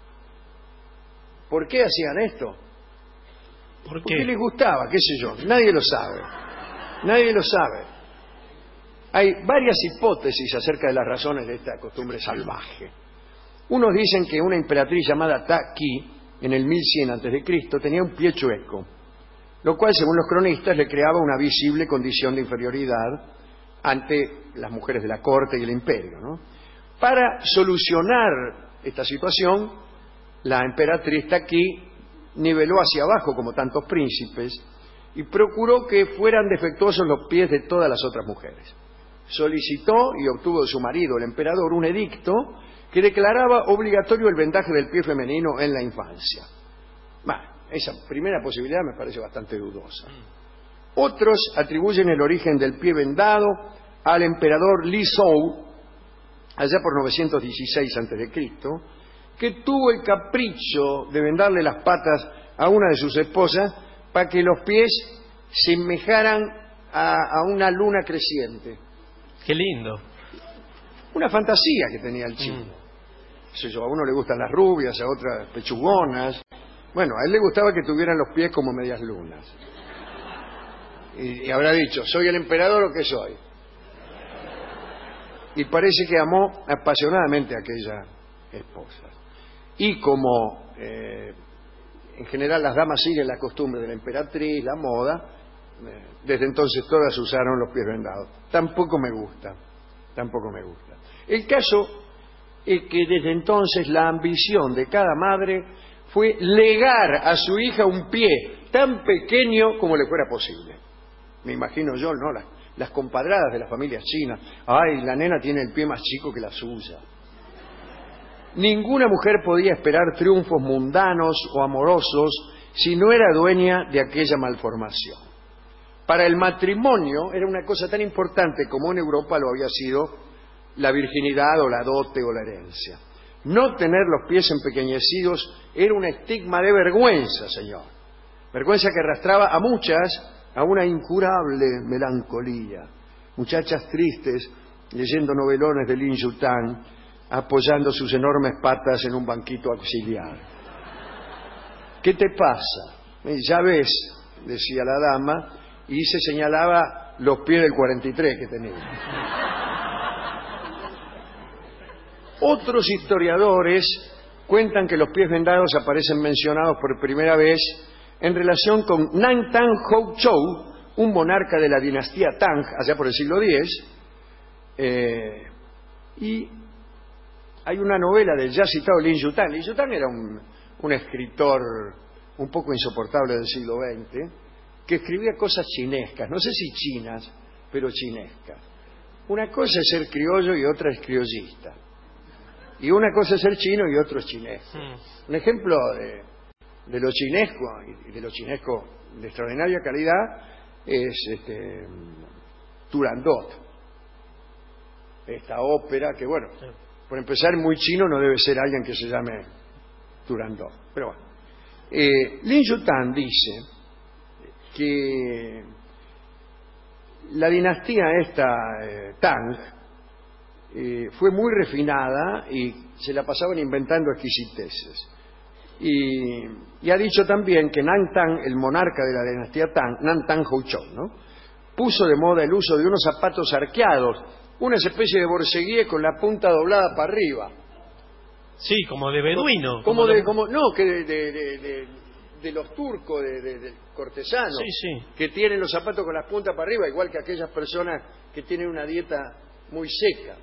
¿Por qué hacían esto? Porque les gustaba, qué sé yo, nadie lo sabe. Nadie lo sabe. Hay varias hipótesis acerca de las razones de esta costumbre salvaje. Unos dicen que una emperatriz llamada Ta-Ki, en el 1100 a.C., tenía un pie chueco, lo cual, según los cronistas, le creaba una visible condición de inferioridad ante las mujeres de la corte y el imperio, ¿no? Para solucionar esta situación, la emperatriz Ta-Ki niveló hacia abajo, como tantos príncipes, y procuró que fueran defectuosos los pies de todas las otras mujeres. Solicitó y obtuvo de su marido, el emperador, un edicto que declaraba obligatorio el vendaje del pie femenino en la infancia. Esa primera posibilidad me parece bastante dudosa. Otros atribuyen el origen del pie vendado al emperador Li Zhou, allá por 916 a.C., que tuvo el capricho de vendarle las patas a una de sus esposas para que los pies semejaran a una luna creciente. ¡Qué lindo! Una fantasía que tenía el chino. A uno le gustan las rubias, a otras pechugonas. Bueno, a él le gustaba que tuvieran los pies como medias lunas. Y habrá dicho, ¿soy el emperador o qué soy? Y parece que amó apasionadamente a aquella esposa. Y como en general las damas siguen la costumbre de la emperatriz, la moda, desde entonces todas usaron los pies vendados. Tampoco me gusta. El caso es que desde entonces la ambición de cada madre fue legar a su hija un pie tan pequeño como le fuera posible. Me imagino yo, ¿no? Las compadradas de las familias chinas. ¡Ay, la nena tiene el pie más chico que la suya! Ninguna mujer podía esperar triunfos mundanos o amorosos si no era dueña de aquella malformación. Para el matrimonio era una cosa tan importante como en Europa lo había sido la virginidad o la dote o la herencia. No tener los pies empequeñecidos era un estigma de vergüenza, señor. Vergüenza que arrastraba a muchas a una incurable melancolía. Muchachas tristes leyendo novelones de Lin Yutang, apoyando sus enormes patas en un banquito auxiliar. ¿Qué te pasa? Ya ves, decía la dama, y se señalaba los pies del 43 que tenía. Otros historiadores cuentan que los pies vendados aparecen mencionados por primera vez en relación con Nantang Houchou, un monarca de la dinastía Tang, allá por el siglo X, y hay una novela del ya citado Lin Yutang. Lin Yutang era un escritor un poco insoportable del siglo XX, que escribía cosas chinescas, no sé si chinas, pero chinescas. Una cosa es ser criollo y otra es criollista. Y una cosa es ser chino y otro es chinesco. Un ejemplo de lo chinesco, y de lo chinesco de extraordinaria calidad, es Turandot. Esta ópera que, bueno, por empezar, muy chino no debe ser alguien que se llame Turandot. Pero bueno. Lin Yutang dice que la dinastía esta, Tang, fue muy refinada y se la pasaban inventando exquisiteces. Y ha dicho también que Nantang, el monarca de la dinastía Tang, Nantang Houchou, ¿no?, puso de moda el uso de unos zapatos arqueados, una especie de borceguíes con la punta doblada para arriba. Sí, como de beduino. De los turcos, de cortesanos, sí, que tienen los zapatos con las puntas para arriba, igual que aquellas personas que tienen una dieta muy seca.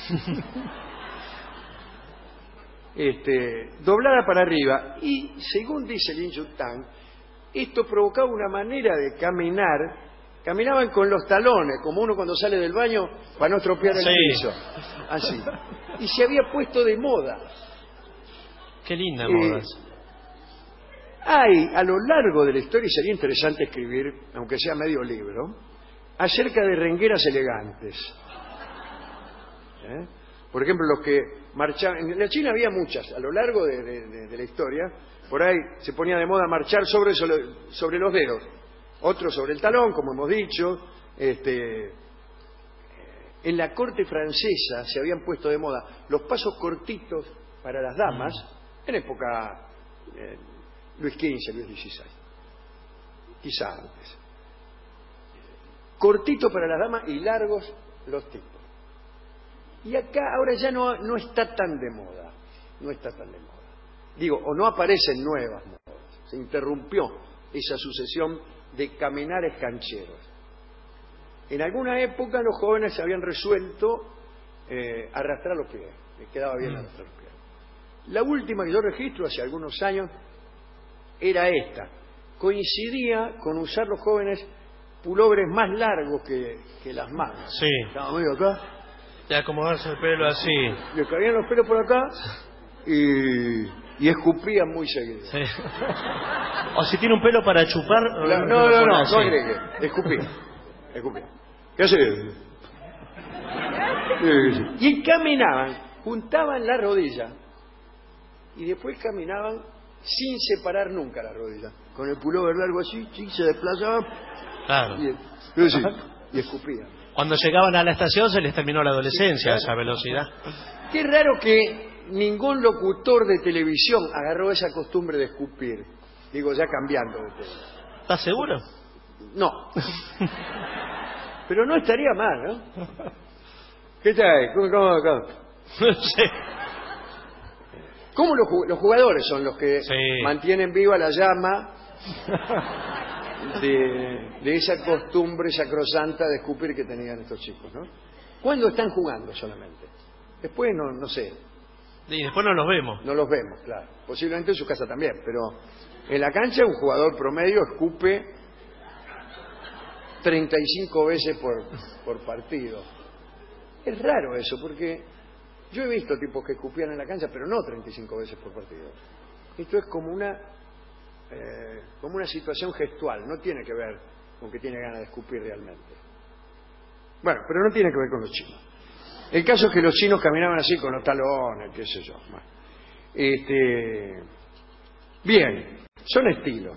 Doblada para arriba. Y según dice Lin Yutang, esto provocaba una manera de caminar. Caminaban con los talones, como uno cuando sale del baño para no estropear el piso. Así. Y se había puesto de moda. Qué linda moda. Hay, a lo largo de la historia, y sería interesante escribir, aunque sea medio libro, acerca de rengueras elegantes. Por ejemplo, los que En la China había muchas, a lo largo de la historia, por ahí se ponía de moda marchar sobre los dedos, otros sobre el talón, como hemos dicho. En la corte francesa se habían puesto de moda los pasos cortitos para las damas, en época Luis XV, Luis XVI, quizá antes. Cortitos para las damas y largos los tipos. Y acá ahora ya no está tan de moda, no está tan de moda. Digo, o no aparecen nuevas modas. Se interrumpió esa sucesión de caminares cancheros. En alguna época los jóvenes se habían resuelto arrastrar los pies, les quedaba bien arrastrar los pies. La última que yo registro hace algunos años era esta. Coincidía con usar los jóvenes pulobres más largos que las mangas. Sí. Estaba medio acá. De acomodarse el pelo así. Le caían los pelos por acá y escupían muy seguido. Sí. O si tiene un pelo para chupar. No agregue. Escupían. ¿Qué hace? Y caminaban, juntaban la rodilla y después caminaban sin separar nunca la rodilla. Con el pullover largo así, se desplazaban. Claro. Y escupían. Cuando llegaban a la estación se les terminó la adolescencia a esa velocidad. Qué raro que ningún locutor de televisión agarró esa costumbre de escupir. Digo, ya cambiando de tema. ¿Estás seguro? No. Pero no estaría mal, ¿no? ¿Qué tal? ¿Cómo acá? No sé. ¿Cómo los jugadores son los que mantienen viva la llama de esa costumbre sacrosanta de escupir que tenían estos chicos, ¿no? ¿Cuándo están jugando solamente? Después no sé. Y después no los vemos. No los vemos, claro. Posiblemente en su casa también, pero en la cancha un jugador promedio escupe 35 veces por partido. Es raro eso, porque yo he visto tipos que escupían en la cancha, pero no 35 veces por partido. Esto es como una situación gestual, no tiene que ver con que tiene ganas de escupir realmente. Bueno, pero no tiene que ver con los chinos. El caso es que los chinos caminaban así con los talones, qué sé yo. Bien, son estilos.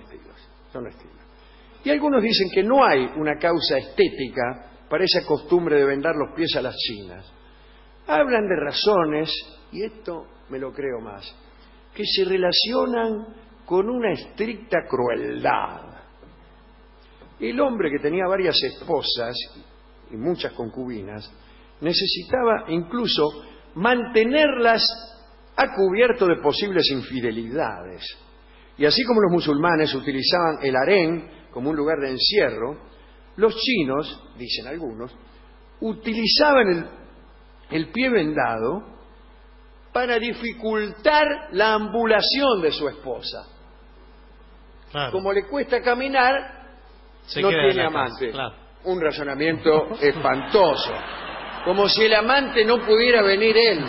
Y algunos dicen que no hay una causa estética para esa costumbre de vendar los pies a las chinas. Hablan de razones, y esto me lo creo más, que se relacionan con una estricta crueldad. El hombre que tenía varias esposas y muchas concubinas necesitaba incluso mantenerlas a cubierto de posibles infidelidades. Y así como los musulmanes utilizaban el harén como un lugar de encierro, los chinos, dicen algunos, utilizaban el pie vendado para dificultar la ambulación de su esposa. Claro. Como le cuesta caminar, no tiene amante. Claro. Un razonamiento espantoso. Como si el amante no pudiera venir él.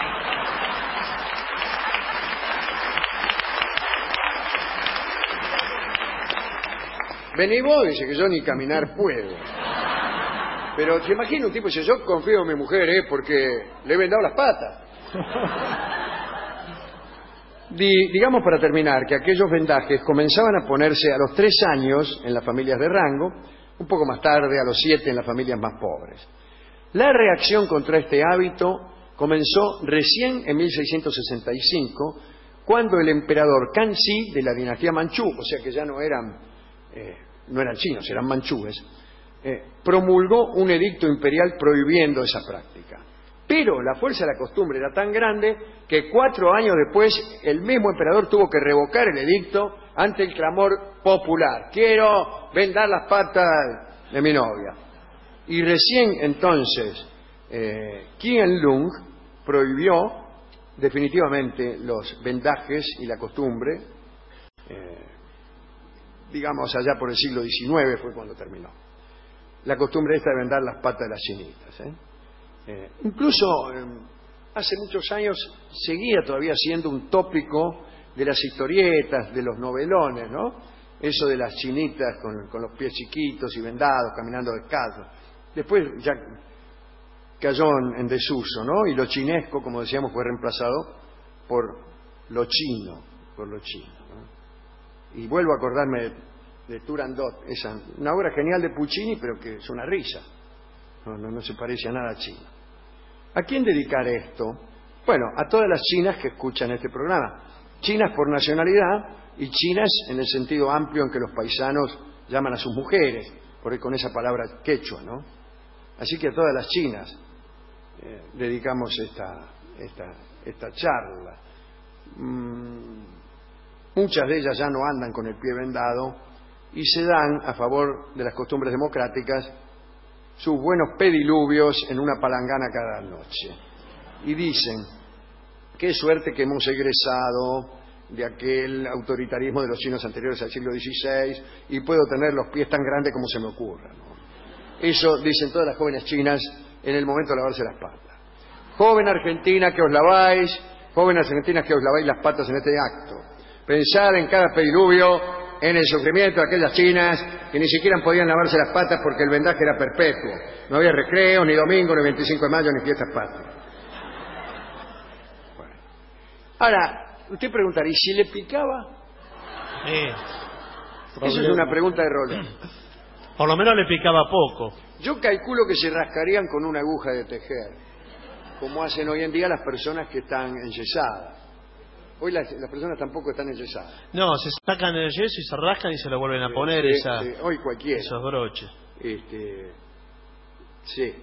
Vení vos, dice que yo ni caminar puedo. Pero se imagina un tipo y dice, yo confío en mi mujer, porque le he vendado las patas. Digamos para terminar que aquellos vendajes comenzaban a ponerse a los 3 años en las familias de rango, un poco más tarde a los 7 en las familias más pobres. La reacción contra este hábito comenzó recién en 1665, cuando el emperador Kanzi de la dinastía manchú, o sea que ya no eran chinos, eran manchúes, promulgó un edicto imperial prohibiendo esa práctica. Pero la fuerza de la costumbre era tan grande que 4 años después el mismo emperador tuvo que revocar el edicto ante el clamor popular. Quiero vendar las patas de mi novia. Y recién entonces Qianlong prohibió definitivamente los vendajes y la costumbre, digamos allá por el siglo XIX fue cuando terminó. La costumbre esta de vendar las patas de las chinitas. Incluso hace muchos años seguía todavía siendo un tópico de las historietas, de los novelones, ¿no? Eso de las chinitas con los pies chiquitos y vendados, caminando descalzos. Después ya cayó en desuso, ¿no? Y lo chinesco, como decíamos, fue reemplazado por lo chino, ¿no? Y vuelvo a acordarme de Turandot, una obra genial de Puccini, pero que es una risa. No se parece a nada chino. ¿A quién dedicar esto? Bueno, a todas las chinas que escuchan este programa. Chinas por nacionalidad y chinas en el sentido amplio en que los paisanos llaman a sus mujeres, porque con esa palabra quechua, ¿no? Así que a todas las chinas dedicamos esta charla. Muchas de ellas ya no andan con el pie vendado y se dan, a favor de las costumbres democráticas, sus buenos pediluvios en una palangana cada noche. Y dicen, qué suerte que hemos egresado de aquel autoritarismo de los chinos anteriores al siglo XVI y puedo tener los pies tan grandes como se me ocurra, ¿no? Eso dicen todas las jóvenes chinas en el momento de lavarse las patas. Joven argentina que os laváis, jóvenes argentinas que os laváis las patas en este acto. Pensad en cada pediluvio, en el sufrimiento de aquellas chinas que ni siquiera podían lavarse las patas porque el vendaje era perpetuo. No había recreo, ni domingo, ni 25 de mayo, ni fiestas patrias. Bueno. Ahora, usted preguntaría, ¿y si le picaba? Eso es una pregunta de rol. Por lo menos le picaba poco. Yo calculo que se rascarían con una aguja de tejer, como hacen hoy en día las personas que están enyesadas. Hoy las personas tampoco están enyesadas. No, se sacan el yeso y se rascan y se lo vuelven a poner hoy cualquiera. Esos broches. Sí.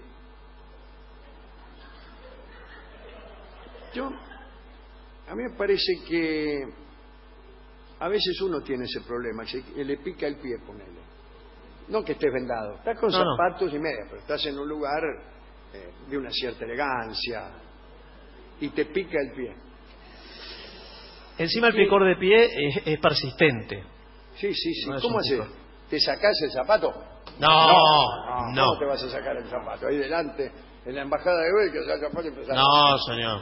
A mí me parece que a veces uno tiene ese problema, que le pica el pie, ponele. No que estés vendado, estás con zapatos y medias, pero estás en un lugar de una cierta elegancia y te pica el pie. Encima el picor de pie es persistente. Sí. No, ¿cómo haces? ¿Te sacás el zapato? No. ¿Cómo te vas a sacar el zapato? Ahí delante, en la embajada de Bélgica, el zapato y empezás. No, señor.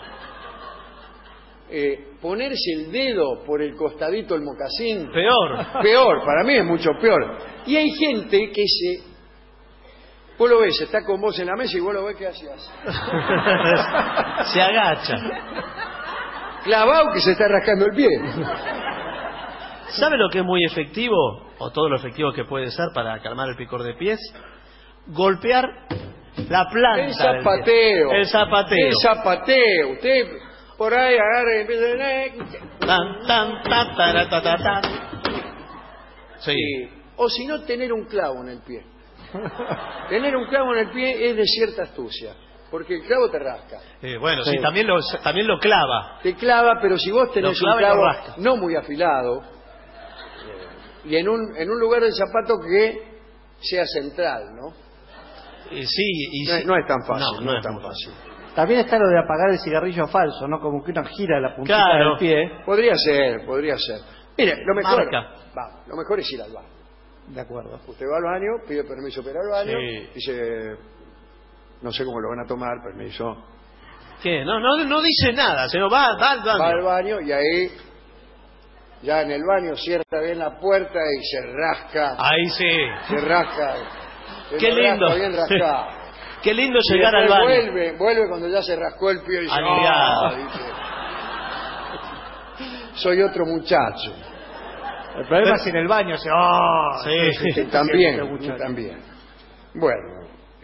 Ponerse el dedo por el costadito del mocasín. Peor, para mí es mucho peor. Y hay gente que vos lo ves, está con vos en la mesa y vos lo ves que hacías. Se agacha. Clavado que se está rascando el pie. ¿Sabe lo que es muy efectivo? O todo lo efectivo que puede ser para calmar el picor de pies. Golpear la planta. El zapateo. El zapateo. Usted por ahí agarra y empieza Sí. O si no, tener un clavo en el pie. Tener un clavo en el pie es de cierta astucia. Porque el clavo te rasca. Bueno, sí, también lo clava. Te clava, pero si vos tenés un clavo no muy afilado, y en un lugar del zapato que sea central, ¿no? No es tan fácil, no es tan fácil. También está lo de apagar el cigarrillo falso, ¿no? Como que uno gira la puntita del pie. Podría ser. Mire, lo mejor es ir al baño. De acuerdo. Usted va al baño, pide permiso para ir al baño, dice... No sé cómo lo van a tomar, permiso. ¿Qué? No dice nada, sino va al baño. Va al baño y ahí, ya en el baño, cierra bien la puerta y se rasca. Ahí sí. Se rasca. Qué lindo. Bien rascado. Qué lindo llegar al baño. Vuelve cuando ya se rascó el pie y dice, dice, soy otro muchacho. El problema es en el baño. También. Bueno.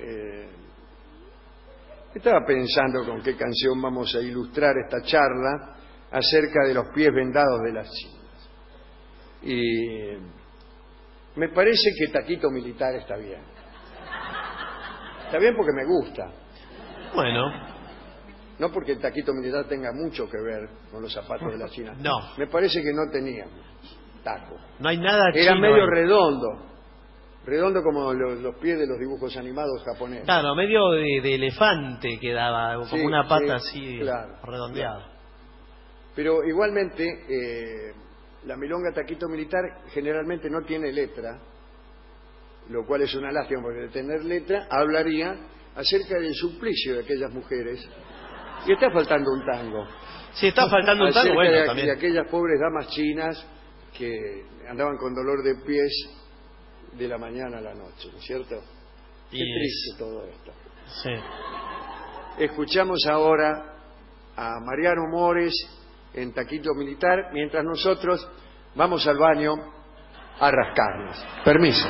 Estaba pensando con qué canción vamos a ilustrar esta charla acerca de los pies vendados de las chinas. Y me parece que Taquito Militar está bien. Está bien porque me gusta. Bueno. No porque el Taquito Militar tenga mucho que ver con los zapatos de las chinas. No. Me parece que no tenía taco. No hay nada chino. Era medio redondo como los pies de los dibujos animados japoneses. Claro, medio de elefante quedaba, como una pata así redondeada. Claro. Pero igualmente, la milonga Taquito Militar generalmente no tiene letra, lo cual es una lástima, porque de tener letra hablaría acerca del suplicio de aquellas mujeres. Y está faltando un tango. Sí, está faltando un tango, bueno, también. De aquellas pobres damas chinas que andaban con dolor de pies de la mañana a la noche, ¿no es cierto? Qué triste todo esto. Sí. escuchamos ahora a Mariano Mores en Taquito Militar, mientras nosotros vamos al baño a rascarnos. Permiso.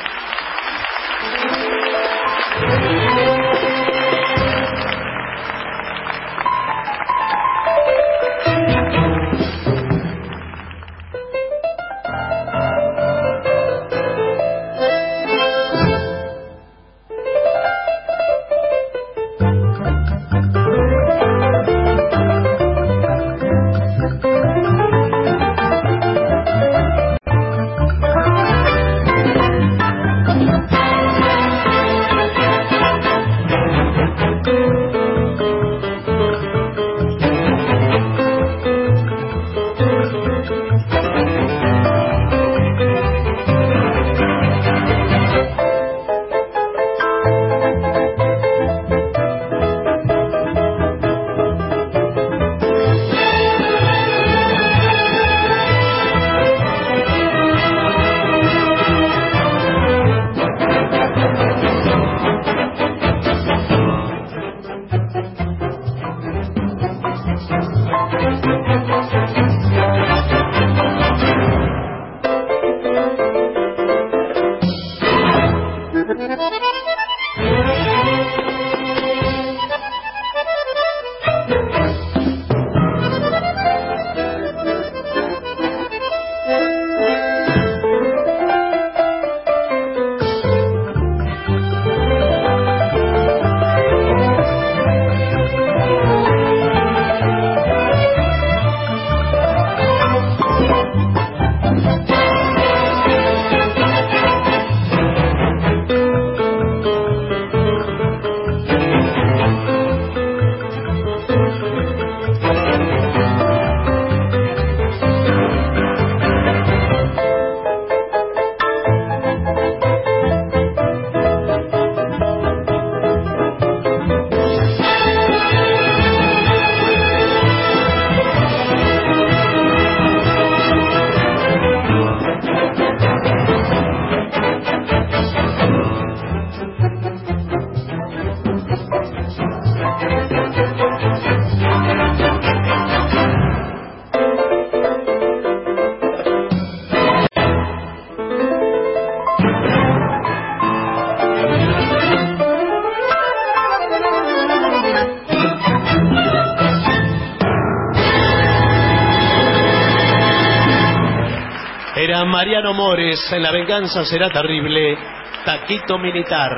Era Mariano Mores en La venganza será terrible, Taquito Militar.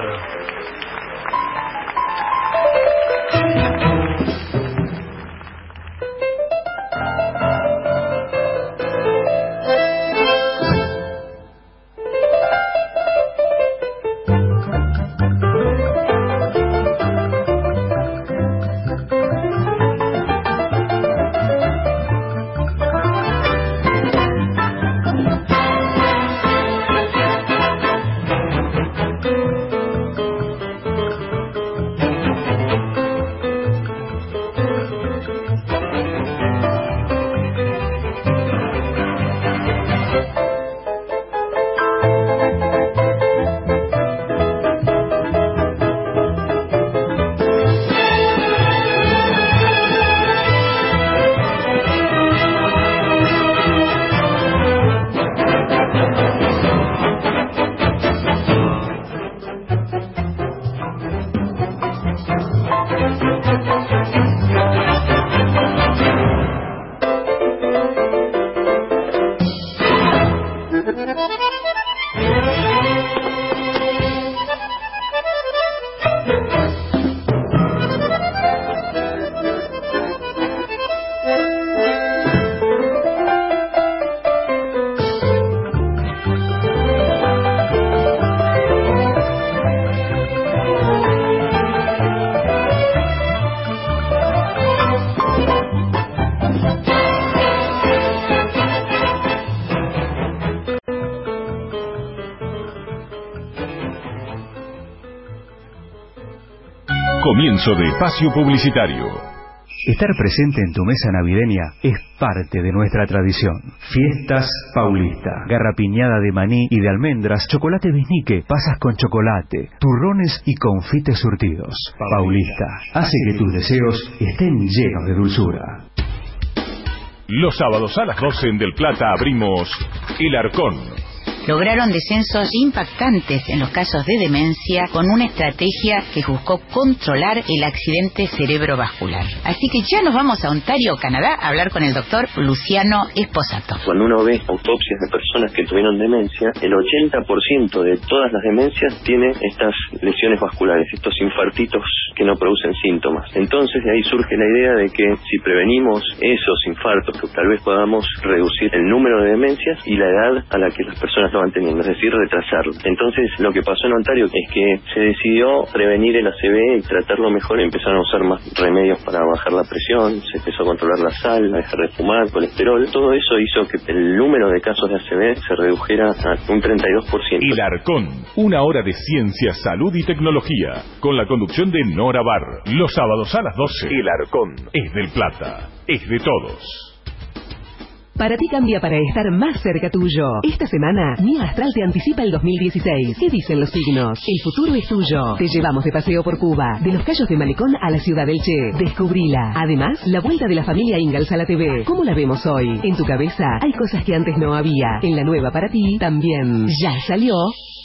Comienzo de espacio publicitario. Estar presente en tu mesa navideña es parte de nuestra tradición. Fiestas Paulista. Garrapiñada de maní y de almendras, chocolate biznique, pasas con chocolate, turrones y confites surtidos. Paulista hace que tus deseos estén llenos de dulzura. Los sábados a las 12 en Del Plata abrimos El Arcón. Lograron descensos impactantes en los casos de demencia con una estrategia que buscó controlar el accidente cerebrovascular. Así que ya nos vamos a Ontario, Canadá, a hablar con el doctor Luciano Esposato. Cuando uno ve autopsias de personas que tuvieron demencia, el 80% de todas las demencias tiene estas lesiones vasculares, estos infartitos que no producen síntomas. Entonces de ahí surge la idea de que si prevenimos esos infartos, que tal vez podamos reducir el número de demencias y la edad a la que las personas lo van teniendo, es decir, retrasarlo. Entonces lo que pasó en Ontario es que se decidió prevenir el ACV y tratarlo mejor. Empezaron a usar más remedios para bajar la presión, se empezó a controlar la sal, a dejar de fumar, colesterol. Todo eso hizo que el número de casos de ACV se redujera a un 32%. El Arcón, una hora de ciencia, salud y tecnología, con la conducción de Nora Barr. Los sábados a las 12. El Arcón es del Plata, es de todos. Para ti cambia para estar más cerca tuyo. Esta semana, Mía Astral te anticipa el 2016. ¿Qué dicen los signos? El futuro es tuyo. Te llevamos de paseo por Cuba, de los Cayos de Malecón a la ciudad del Che. Descubrila. Además, la vuelta de la familia Ingalls a la TV. ¿Cómo la vemos hoy? En tu cabeza hay cosas que antes no había. En la nueva para ti también. Ya salió.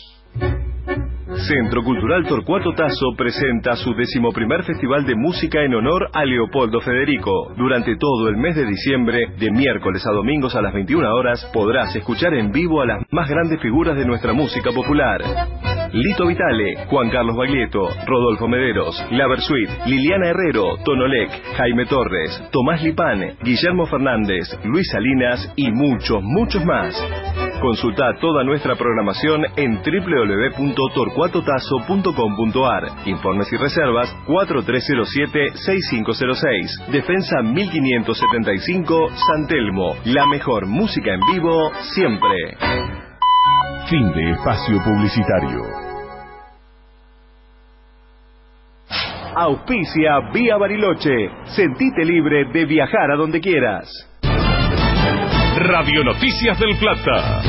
Centro Cultural Torcuato Tasso presenta su 11º Festival de Música en honor a Leopoldo Federico. Durante todo el mes de diciembre, de miércoles a domingos a las 21 horas, podrás escuchar en vivo a las más grandes figuras de nuestra música popular. Lito Vitale, Juan Carlos Baglietto, Rodolfo Mederos, La Versuit, Liliana Herrero, Tonolec, Jaime Torres, Tomás Lipán, Guillermo Fernández, Luis Salinas y muchos, muchos más. Consulta toda nuestra programación en www.torcuatotazo.com.ar. Informes y reservas 4307-6506. Defensa 1575, San Telmo. La mejor música en vivo siempre. Fin de espacio publicitario. Auspicia Vía Bariloche. Sentite libre de viajar a donde quieras. Radio Noticias del Plata.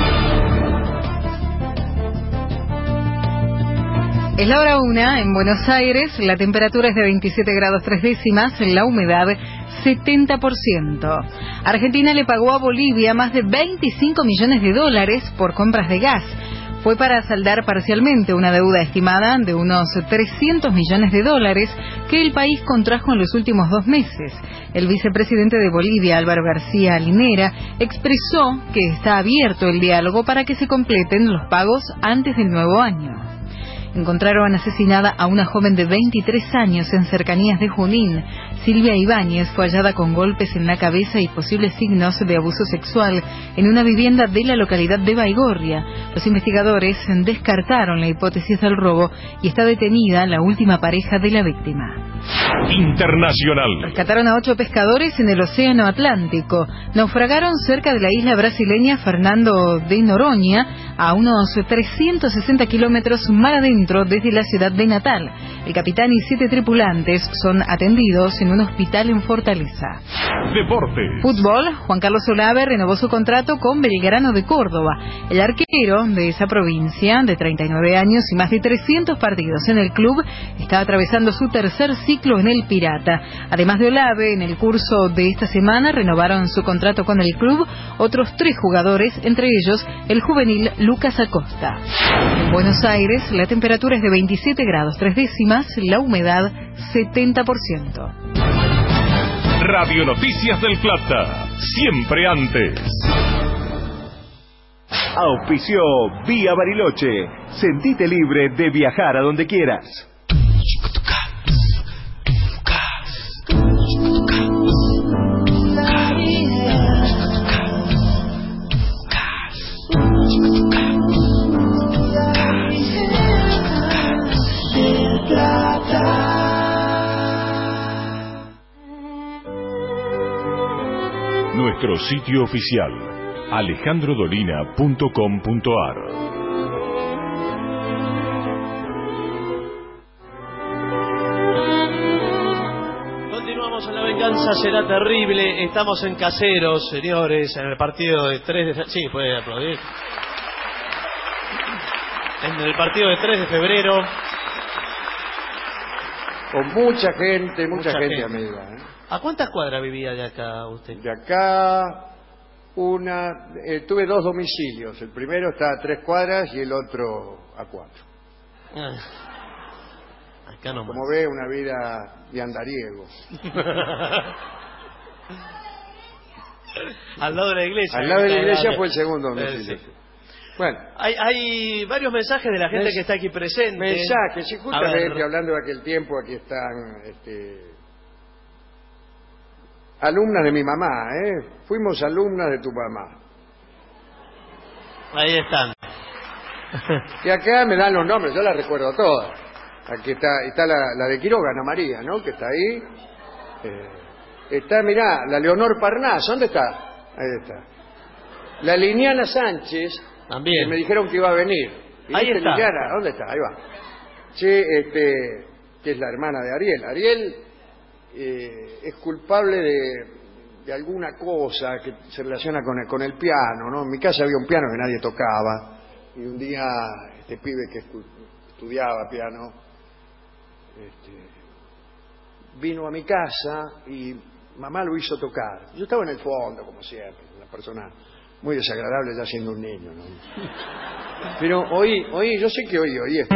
Es la hora 1 en Buenos Aires, la temperatura es de 27 grados 3 décimas, la humedad 70%. Argentina le pagó a Bolivia más de 25 millones de dólares por compras de gas. Fue para saldar parcialmente una deuda estimada de unos 300 millones de dólares que el país contrajo en los últimos 2 meses. El vicepresidente de Bolivia, Álvaro García Linera, expresó que está abierto el diálogo para que se completen los pagos antes del nuevo año. Encontraron asesinada a una joven de 23 años en cercanías de Junín. Silvia Ibáñez fue hallada con golpes en la cabeza y posibles signos de abuso sexual en una vivienda de la localidad de Baigorria. Los investigadores descartaron la hipótesis del robo y está detenida la última pareja de la víctima. Internacional. Rescataron a 8 pescadores en el Océano Atlántico. Naufragaron cerca de la isla brasileña Fernando de Noronha, a unos 360 kilómetros mar adentro desde la ciudad de Natal. El capitán y 7 tripulantes son atendidos en un hospital en Fortaleza. Deportes. Fútbol. Juan Carlos Olave renovó su contrato con Belgrano de Córdoba. El arquero de esa provincia, de 39 años y más de 300 partidos en el club, está atravesando su tercer ciclo en el Pirata. Además de Olave, en el curso de esta semana renovaron su contrato con el club otros 3 jugadores, entre ellos el juvenil Lucas Acosta. En Buenos Aires, la temperatura es de 27 grados 3 décimas, la humedad 70%. Radio Noticias del Plata, siempre antes. Auspició Vía Bariloche. Sentite libre de viajar a donde quieras. Nuestro sitio oficial, alejandrodolina.com.ar. venganza será terrible. Estamos en Caseros, señores, en el partido de 3 de... Sí, puede aplaudir. En el partido de 3 de febrero. Con mucha gente amiga. ¿A cuántas cuadras vivía de acá usted? De acá, tuve 2 domicilios. El primero está a 3 cuadras y el otro a 4. Acá nomás. Como ve, una vida de andariego. Al lado de la iglesia. Al lado de la iglesia fue el segundo domicilio. Sí. Bueno, hay varios mensajes de la gente que está aquí presente. Mensajes, sí, justamente hablando de aquel tiempo, aquí están alumnas de mi mamá, fuimos alumnas de tu mamá. Ahí están. Y acá me dan los nombres, yo las recuerdo todas. Aquí está la de Quiroga, Ana María, ¿no? Que está ahí. Está, mirá, la Leonor Parnás, ¿dónde está? Ahí está. La Liniana Sánchez. También. Que me dijeron que iba a venir. Ahí está. Liliana? ¿Dónde está? Ahí va. Sí, que es la hermana de Ariel. Ariel es culpable de alguna cosa que se relaciona con el piano, ¿no? En mi casa había un piano que nadie tocaba. Y un día este pibe que estudiaba piano vino a mi casa y mamá lo hizo tocar. Yo estaba en el fondo, como siempre, una persona muy desagradable ya siendo un niño, ¿no? Pero oí, yo sé que oí esto.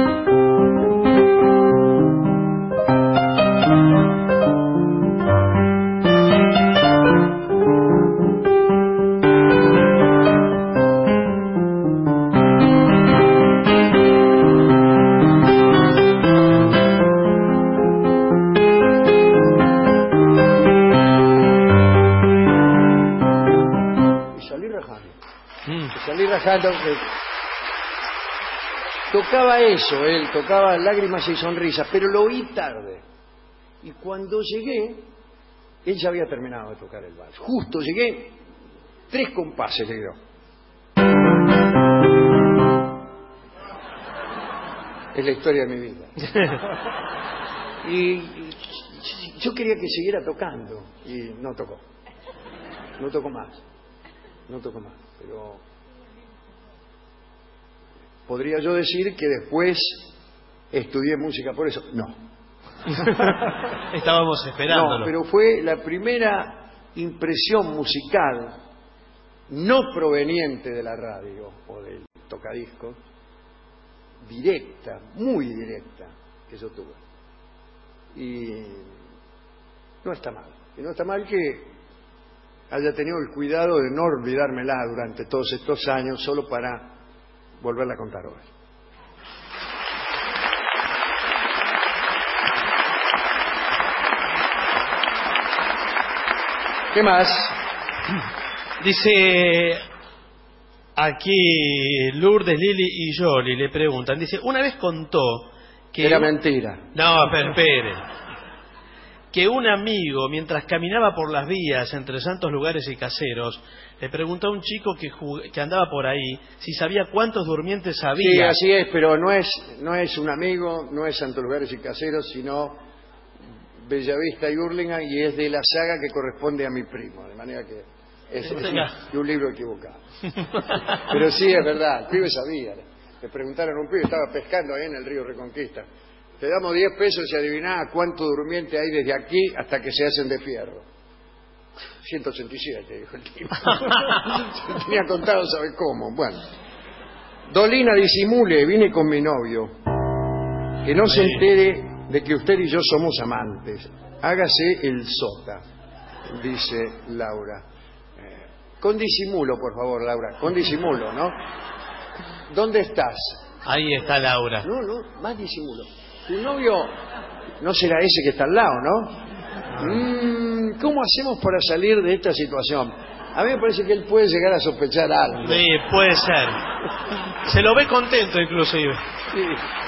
Tocaba eso, él tocaba Lágrimas y Sonrisas, pero lo oí tarde. Y cuando llegué, él ya había terminado de tocar el vals. Justo llegué, 3 compases le dio. Es la historia de mi vida. Y yo quería que siguiera tocando, y no tocó. No tocó más. Pero podría yo decir que después estudié música por eso. No. Estábamos esperándolo. No, pero fue la primera impresión musical no proveniente de la radio o del tocadiscos, directa, muy directa, que yo tuve. Y no está mal. Y no está mal que haya tenido el cuidado de no olvidármela durante todos estos años solo para volverla a contar hoy. ¿Qué más? Dice aquí Lourdes, Lili y Yoli le preguntan. Dice, una vez contó que... Era mentira. No, espere. Que un amigo, mientras caminaba por las vías entre santos lugares y caseros, le preguntó a un chico que andaba por ahí si sabía cuántos durmientes había. Sí, así es, pero no es un amigo, no es santos lugares y caseros, sino Bellavista y Hurlingham, y es de la saga que corresponde a mi primo, de manera que es de un libro equivocado. Pero sí, es verdad, el pibe sabía. Le preguntaron a un pibe, estaba pescando ahí en el río Reconquista. Te damos 10 pesos y adiviná cuánto durmiente hay desde aquí hasta que se hacen de fierro. 187, dijo el tipo. Se tenía contado, ¿sabe cómo? Bueno. Dolina, disimule, vine con mi novio. Que no se entere de que usted y yo somos amantes. Hágase el sota, dice Laura. Con disimulo, por favor, Laura. Con disimulo, ¿no? ¿Dónde estás? Ahí está Laura. No, más disimulo. Tu novio no será ese que está al lado, ¿no? ¿Cómo hacemos para salir de esta situación? A mí me parece que él puede llegar a sospechar algo. Sí, puede ser. Se lo ve contento, inclusive. Sí.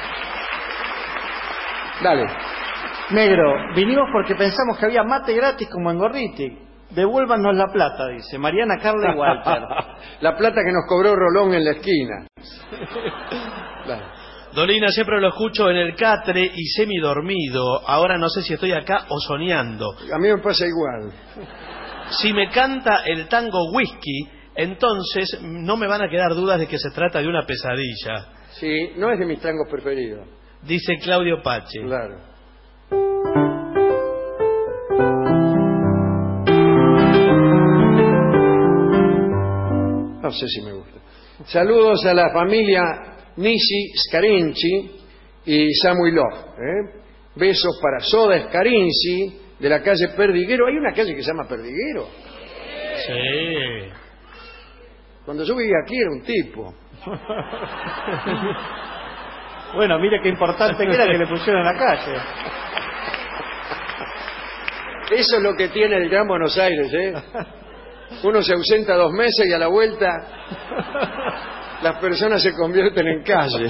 Dale. Negro, vinimos porque pensamos que había mate gratis como en Gorriti. Devuélvanos la plata, dice Mariana, Carla y Walter. La plata que nos cobró Rolón en la esquina. Claro. Dolina, siempre lo escucho en el catre y semidormido. Ahora no sé si estoy acá o soñando. A mí me pasa igual. Si me canta el tango Whisky, entonces no me van a quedar dudas de que se trata de una pesadilla. Sí, no es de mis tangos preferidos. Dice Claudio Pache. Claro. No sé si me gusta. Saludos a la familia Nisi Scarinci y Samuilov. Besos para Soda Scarinci de la calle Perdiguero. ¿Hay una calle que se llama Perdiguero? Sí. Cuando yo vivía aquí era un tipo. Bueno, mire qué importante que era que le pusieron la calle. Eso es lo que tiene el Gran Buenos Aires, ¿eh? Uno se ausenta 2 meses y a la vuelta las personas se convierten en calles.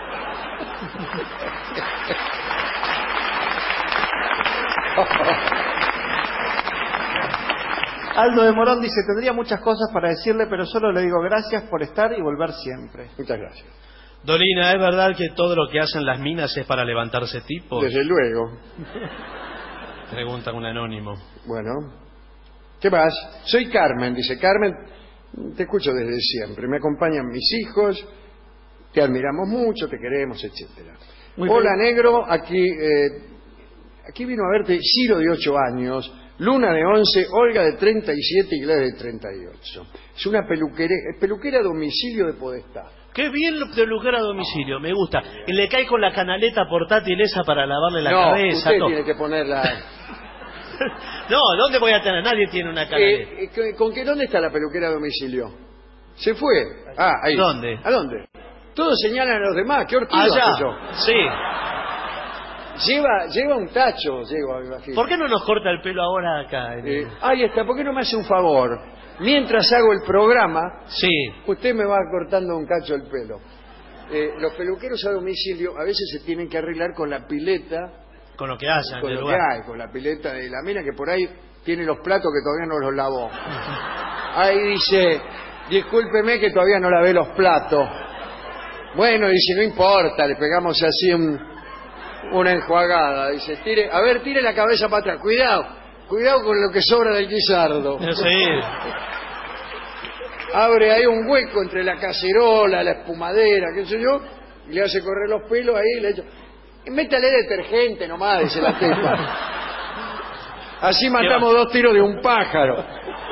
Aldo de Morón dice, tendría muchas cosas para decirle, pero solo le digo gracias por estar y volver siempre. Muchas gracias. Dolina, ¿es verdad que todo lo que hacen las minas es para levantarse tipos? Desde luego. Pregunta un anónimo. Bueno, ¿qué más? Soy Carmen, dice Carmen, te escucho desde siempre, me acompañan mis hijos, te admiramos mucho, te queremos, etcétera. Hola negro, aquí vino a verte Ciro de 8 años, Luna de 11, Olga de 37 y Gladys de 38. Es una peluquera a domicilio de Podestá. Qué bien peluquera a domicilio, me gusta. Y le cae con la canaleta portátil esa para lavarle la cabeza. Usted todo. tiene que ponerla. No, ¿dónde voy a tener? Nadie tiene una canaleta. ¿Dónde está la peluquera a domicilio? Se fue. Ah, ahí. ¿Dónde? ¿A dónde? Todos señalan a los demás. ¿Qué ortigo Allá. hace yo? Sí. Lleva un tacho, me imagino. ¿Por qué no nos corta el pelo ahora acá? Ahí está, ¿por qué no me hace un favor? Mientras hago el programa, sí, usted me va cortando un cacho el pelo. Los peluqueros a domicilio a veces se tienen que arreglar con la pileta. Con lo que hayan. Con lo que hay, con la pileta de la mina que por ahí tiene los platos que todavía no los lavó. Ahí dice, discúlpeme que todavía no lavé los platos. Bueno, dice, no importa, le pegamos así una enjuagada. Dice, tire la cabeza para atrás. Cuidado con lo que sobra del guisardo. Sí. Abre ahí un hueco entre la cacerola, la espumadera, qué sé yo, y le hace correr los pelos ahí, le echa... Métale detergente nomás, dice la tepa. Así matamos 2 tiros de un pájaro.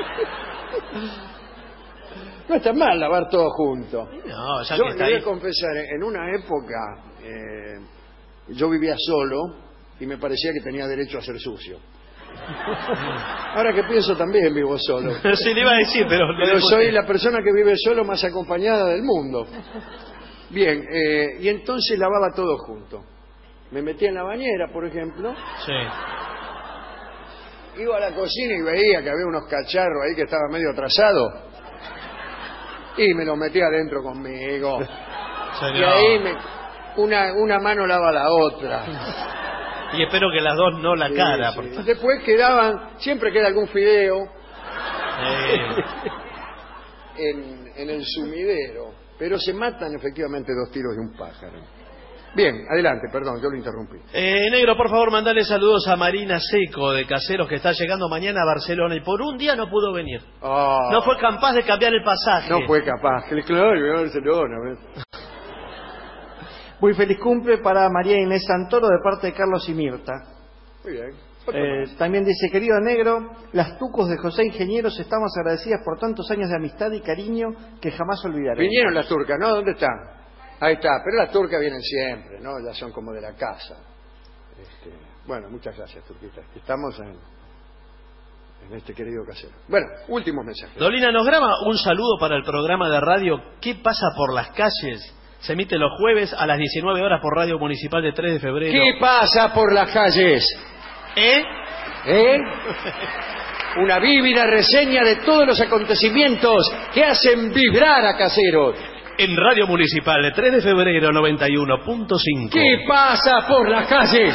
No está mal lavar todo junto. No, ya yo que le voy a confesar, en una época yo vivía solo y me parecía que tenía derecho a ser sucio. Ahora que pienso también vivo solo. Sí, le iba a decir, pero soy la persona que vive solo más acompañada del mundo. Bien, y entonces lavaba todo junto. Me metía en la bañera, por ejemplo. Sí. Iba a la cocina y veía que había unos cacharros ahí que estaban medio atrasados. Y me los metía adentro conmigo. Señor. Y ahí una mano lava la otra. Y espero que las dos no la cara. Sí. Porque... Después siempre queda algún fideo en el sumidero. Pero se matan efectivamente 2 tiros de un pájaro. Bien, adelante, perdón, yo lo interrumpí. Negro, por favor, mandale saludos a Marina Seco de Caseros, que está llegando mañana a Barcelona y por un día no pudo venir. No fue capaz de cambiar el pasaje. No fue capaz. Claro, Barcelona. Muy feliz cumple para María Inés Santoro de parte de Carlos y Mirta. Muy bien. También dice, querido Negro, las Tucos de José Ingenieros, estamos agradecidas por tantos años de amistad y cariño que jamás olvidaremos. Vinieron las turcas, ¿no? ¿Dónde están? Ahí está, pero las turcas vienen siempre, ¿no? Ya son como de la casa. Bueno, muchas gracias, turquitas. Estamos en este querido casero. Bueno, últimos mensajes. Dolina, nos graba un saludo para el programa de radio ¿Qué pasa por las calles? Se emite los jueves a las 19 horas por Radio Municipal de 3 de febrero. ¿Qué pasa por las calles? Una vívida reseña de todos los acontecimientos que hacen vibrar a Caseros. En Radio Municipal de 3 de febrero 91.5. ¿Qué pasa por las calles?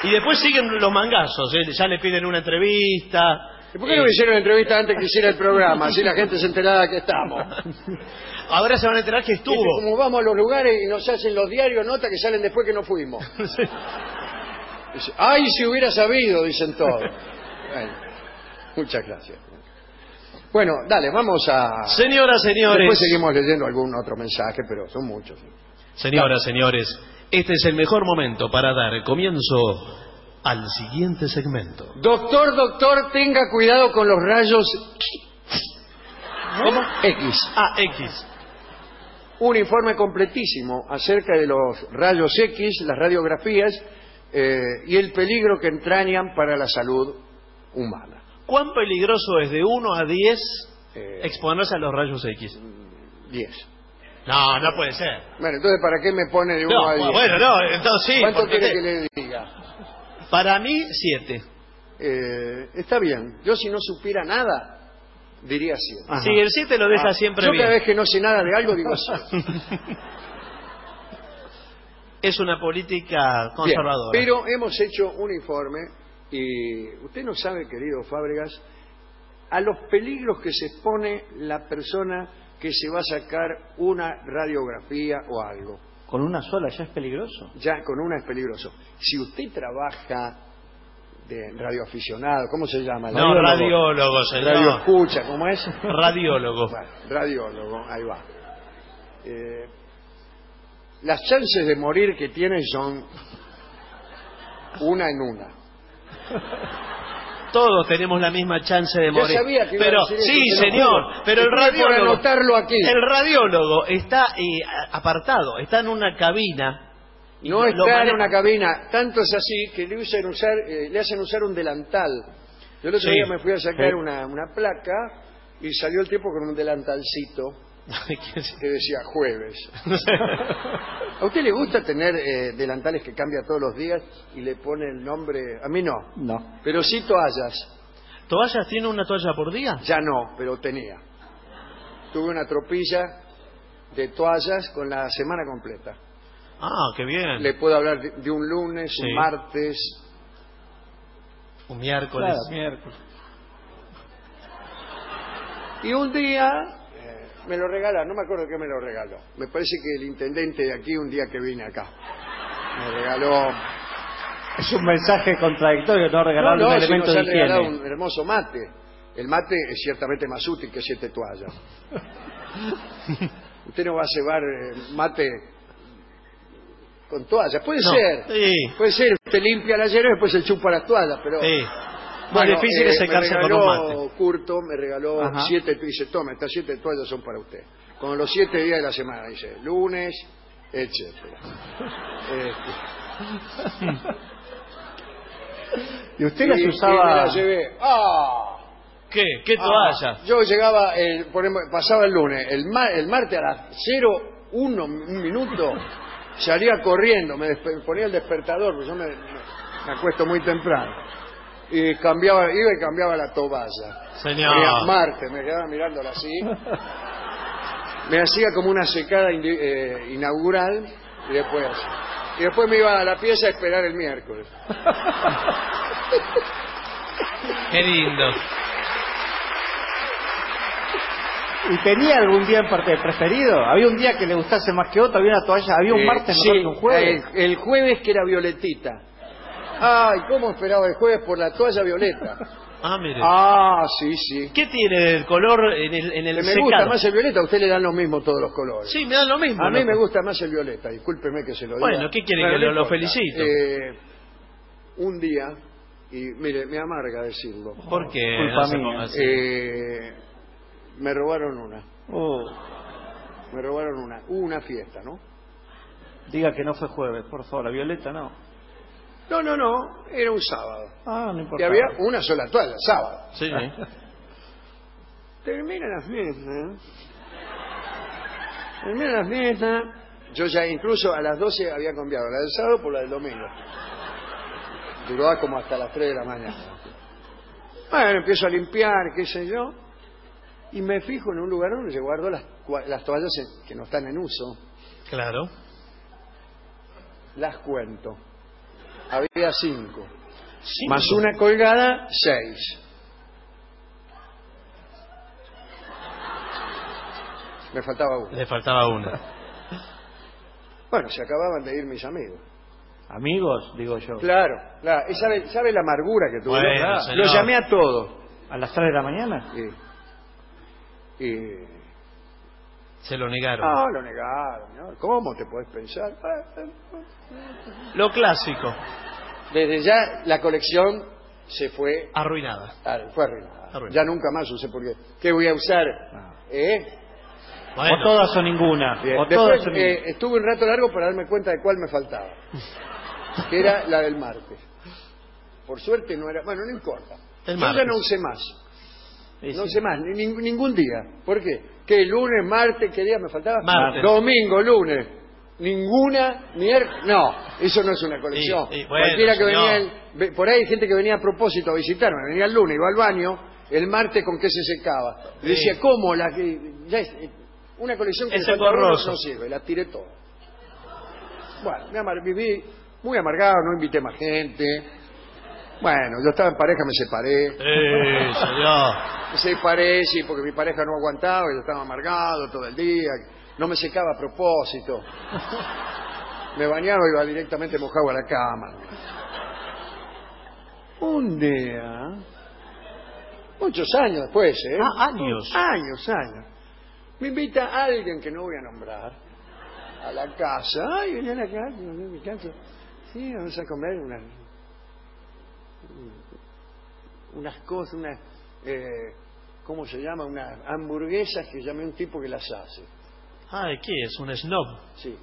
Y después siguen los mangazos, ya le piden una entrevista. ¿Y por qué no me hicieron entrevista antes que hiciera el programa? Así la gente se enteraba que estamos. Ahora se van a enterar que estuvo. Como vamos a los lugares y nos hacen los diarios notas que salen después que no fuimos. Sí. Dice, ¡ay, si hubiera sabido! Dicen todos. Bueno, muchas gracias. Bueno, dale, vamos a... Señoras, señores... Después seguimos leyendo algún otro mensaje, pero son muchos. Señoras, señores, este es el mejor momento para dar comienzo al siguiente segmento. Doctor, doctor, tenga cuidado con los rayos... ¿Cómo? X. X. Un informe completísimo acerca de los rayos X, las radiografías y el peligro que entrañan para la salud humana. ¿Cuán peligroso es de 1 a 10 exponerse a los rayos X? 10. No, no puede ser. Bueno, entonces, ¿para qué me pone de 1 a 10? Bueno, no, entonces sí. ¿Cuánto quiere que le diga? Para mí, 7. Está bien. Yo, si no supiera nada, diría 7. Sí, el 7 lo deja siempre bien. Yo cada vez que no sé nada de algo, digo 7. Es una política conservadora. Bien, pero hemos hecho un informe y usted no sabe, querido Fábregas, a los peligros que se expone la persona que se va a sacar una radiografía o algo. ¿Con una sola ya es peligroso? Ya, con una es peligroso. Si usted trabaja de radioaficionado, ¿cómo se llama? No, radiólogo, señor. Radio escucha, ¿cómo es? Radiólogo. Bueno, radiólogo, ahí va. Las chances de morir que tiene son una en una. Todos tenemos la misma chance de morir. Ya sabía que iba pero a decir sí, eso, señor, pero el radiólogo, por anotarlo aquí. El radiólogo está apartado, está en una cabina. No está en una cabina, tanto es así que le hacen usar un delantal. Yo el otro día me fui a sacar una placa y salió el tipo con un delantalcito que decía jueves. ¿A usted le gusta tener delantales que cambia todos los días y le pone el nombre? A mí no. No. Pero sí toallas. ¿Toallas? ¿Tiene una toalla por día? Ya no, pero tenía. Tuve una tropilla de toallas con la semana completa. Ah, qué bien. Le puedo hablar de un lunes, un martes, un miércoles. Claro, miércoles. Y un día me lo regalaron, no me acuerdo qué me lo regaló. Me parece que el intendente de aquí, un día que vine acá, me regaló... Es un mensaje contradictorio, no regalarle un elemento de higiene. Regalado un hermoso mate. El mate es ciertamente más útil que 7 toallas. Usted no va a cebar mate con toallas. Puede ser. Sí. Puede ser. Usted limpia la hierba y después se chupa las toallas, pero... Sí. Más difícil es secarse con un mate. Curto me regaló 7, dice, toma, estas 7 toallas son para usted. Con los 7 días de la semana, dice, lunes, etcétera. ¿Y usted las usaba? Y me las llevé. ¡Ah! ¿Qué toalla? Yo llegaba, pasaba el lunes, el martes a las 0:01 un minuto, salía corriendo, me ponía el despertador, porque yo me acuesto muy temprano. Y iba y cambiaba la toalla. Señor. Martes, me quedaba mirándola así. Me hacía como una secada inaugural y después me iba a la pieza a esperar el miércoles. Qué lindo. ¿Y tenía algún día en parte preferido? ¿Había un día que le gustase más que otro? ¿Había una toalla? ¿Había un martes mejor que un jueves? El jueves, que era violetita. Ay, cómo esperaba el jueves por la toalla violeta. Ah, mire. Ah, sí. ¿Qué tiene el color en el me secado? gusta más el violeta. A usted le dan lo mismo todos los colores. Sí, me dan lo mismo. A mí me gusta más el violeta. Discúlpeme que se lo diga. Bueno, ¿qué quiere que lo felicito? Un día, y mire, me amarga decirlo. ¿Por qué? Culpa mía. Me robaron una. Me robaron una. Hubo una fiesta, ¿no? Diga que no fue jueves, por favor. La violeta no. No, era un sábado. Ah, no importa. Y había una sola toalla, sábado. Sí. Termina la fiesta. Yo ya incluso a las 12 había cambiado la del sábado por la del domingo. Duró como hasta las 3 de la mañana. Bueno, empiezo a limpiar, qué sé yo, y me fijo en un lugar donde se guardo las toallas que no están en uso. Claro. Las cuento. había 5. Más una colgada, 6. Me faltaba una. Le faltaba una. Bueno, se acababan de ir mis amigos. ¿Amigos? Digo yo. Claro. ¿Y sabe la amargura que tuve? Bueno, Los llamé a todos. ¿A las 3 de la mañana? Y se lo negaron. No, lo negaron. ¿No? ¿Cómo te podés pensar? Lo clásico. Desde ya la colección se fue... Arruinada. Fue arruinada. Ya nunca más usé porque... ¿Qué voy a usar? Bueno. O todas o ninguna. Después estuve un rato largo para darme cuenta de cuál me faltaba. Que era la del martes. Por suerte no era... Bueno, no importa. Yo ya no usé más. No usé más, ningún día. ¿Por qué? ¿Qué lunes, martes, qué día me faltaba? Martes. Domingo, lunes. Ninguna, miércoles. No, eso no es una colección. Bueno, cualquiera que venía... Por ahí hay gente que venía a propósito a visitarme. Venía el lunes, iba al baño, el martes con qué se secaba. Y decía, ¿cómo? Una colección que no sirve, la tiré toda. Bueno, viví muy amargado, no invité más gente. Bueno, yo estaba en pareja, me separé. Señor. Me separé, sí, porque mi pareja no aguantaba, yo estaba amargado todo el día, no me secaba a propósito. Me bañaba y iba directamente mojado a la cama. Un día, muchos años después, años. Años. Me invita a alguien que no voy a nombrar a la casa. Ay, vení a la casa, mi casa. Sí, vamos a comer unas cosas, ¿cómo se llama? Unas hamburguesas que llamé a un tipo que las hace. ¿De qué es? ¿Un snob? Sí.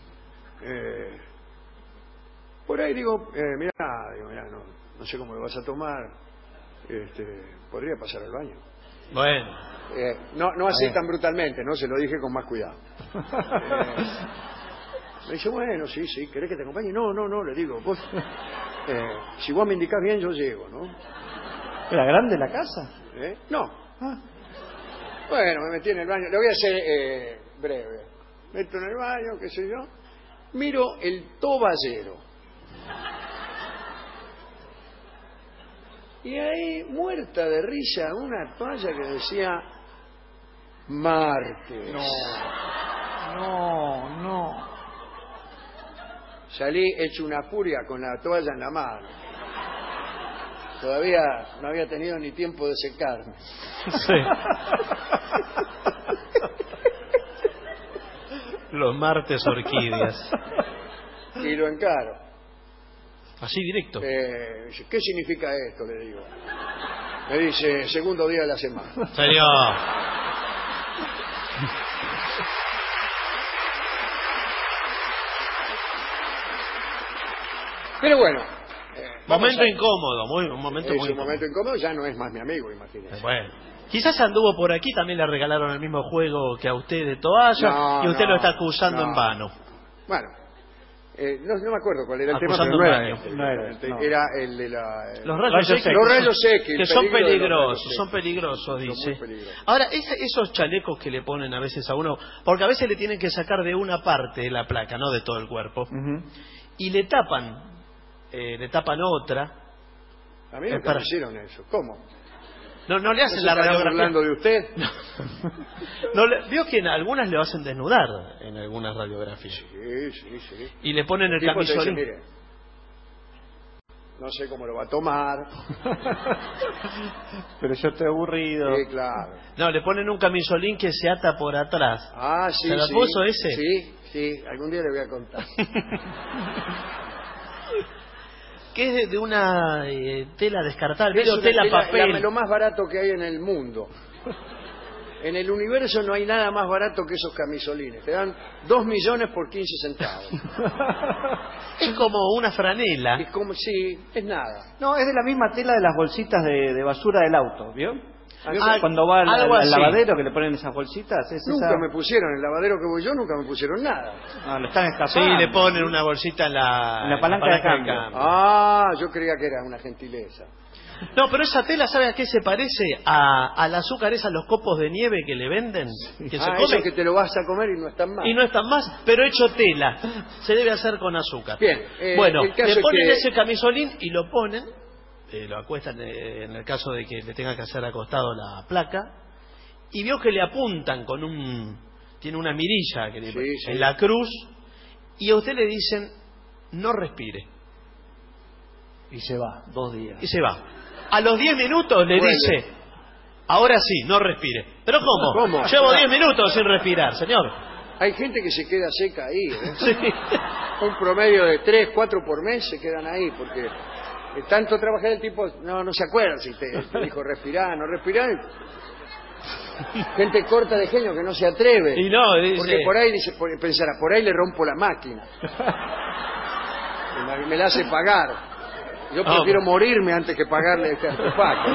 Por ahí digo, mirá, no sé cómo lo vas a tomar. Podría pasar al baño. Bueno. No así tan brutalmente, ¿no? Se lo dije con más cuidado. Me dice, bueno, sí, ¿querés que te acompañe? No, le digo, vos, si vos me indicás bien, yo llego, ¿no? ¿Era grande la casa? No. Bueno, me metí en el baño. Le voy a hacer breve. Meto en el baño, qué sé yo. Miro el toballero. Y ahí, muerta de risa, una toalla que decía martes. No. Salí hecho una furia con la toalla en la mano. Todavía no había tenido ni tiempo de secarme. Sí. Los martes orquídeas. Y lo encaro. Así directo. ¿Qué significa esto? Le digo. Me dice, segundo día de la semana. Señor. Pero bueno. Momento incómodo, un momento muy incómodo. Momento incómodo, ya no es más mi amigo, imagínese. Bueno. Quizás anduvo por aquí, también le regalaron el mismo juego que a usted de toalla, y usted lo está acusando en vano. Bueno, no me acuerdo cuál era el tema, pero no era el de los rayos X. Los rayos X. Que son peligrosos, dice. Ahora, esos chalecos que le ponen a veces a uno, porque a veces le tienen que sacar de una parte de la placa, no de todo el cuerpo, y le tapan otra. A mí nunca me hicieron eso. ¿Cómo? No le hacen la radiografía. ¿Hablando de usted? Vio que en algunas le hacen desnudar en algunas radiografías. Sí. Y le ponen el camisolín. Mire, no sé cómo lo va a tomar. Pero yo estoy aburrido. Sí, claro. No, le ponen un camisolín que se ata por atrás. Sí. ¿Se lo puso ese? Sí. Algún día le voy a contar. Que es de una tela descartable, tela papel. Lo más barato que hay en el mundo. En el universo no hay nada más barato que esos camisolines. Te dan 2 millones por 15 centavos. Es como una franela. Es como, sí, es nada. No, es de la misma tela de las bolsitas de basura del auto, ¿vio? Cuando va al lavadero que le ponen esas bolsitas. Nunca me pusieron, en el lavadero que voy yo nunca me pusieron nada. Lo están escapando. Sí, le ponen una bolsita en la palanca de cambio. Yo creía que era una gentileza. No, pero esa tela, ¿sabe a qué se parece? Al azúcar a los copos de nieve que le venden. Que se come. Eso que te lo vas a comer y no están más. Y no están más, pero hecho tela. Se debe hacer con azúcar. Bien. Bueno, le ponen ese camisolín y lo ponen, lo acuestan en el caso de que le tenga que hacer acostado la placa, y vio que le apuntan con tiene una mirilla en la cruz, y a usted le dicen, no respire. Y se va, 2 días. Y se va. A los 10 minutos le dice, ahora sí, no respire. ¿Pero cómo? Llevo 10 minutos sin respirar, señor. Hay gente que se queda seca ahí, ¿eh? Sí. Un promedio de 3, 4 por mes se quedan ahí, porque de tanto trabajar el tipo, no se acuerda si te dijo respirar, no respirar. Gente corta de genio que no se atreve. Y no, dice... Porque por ahí, pensará, por ahí le rompo la máquina. Me la hace pagar. Yo prefiero morirme antes que pagarle este artefacto.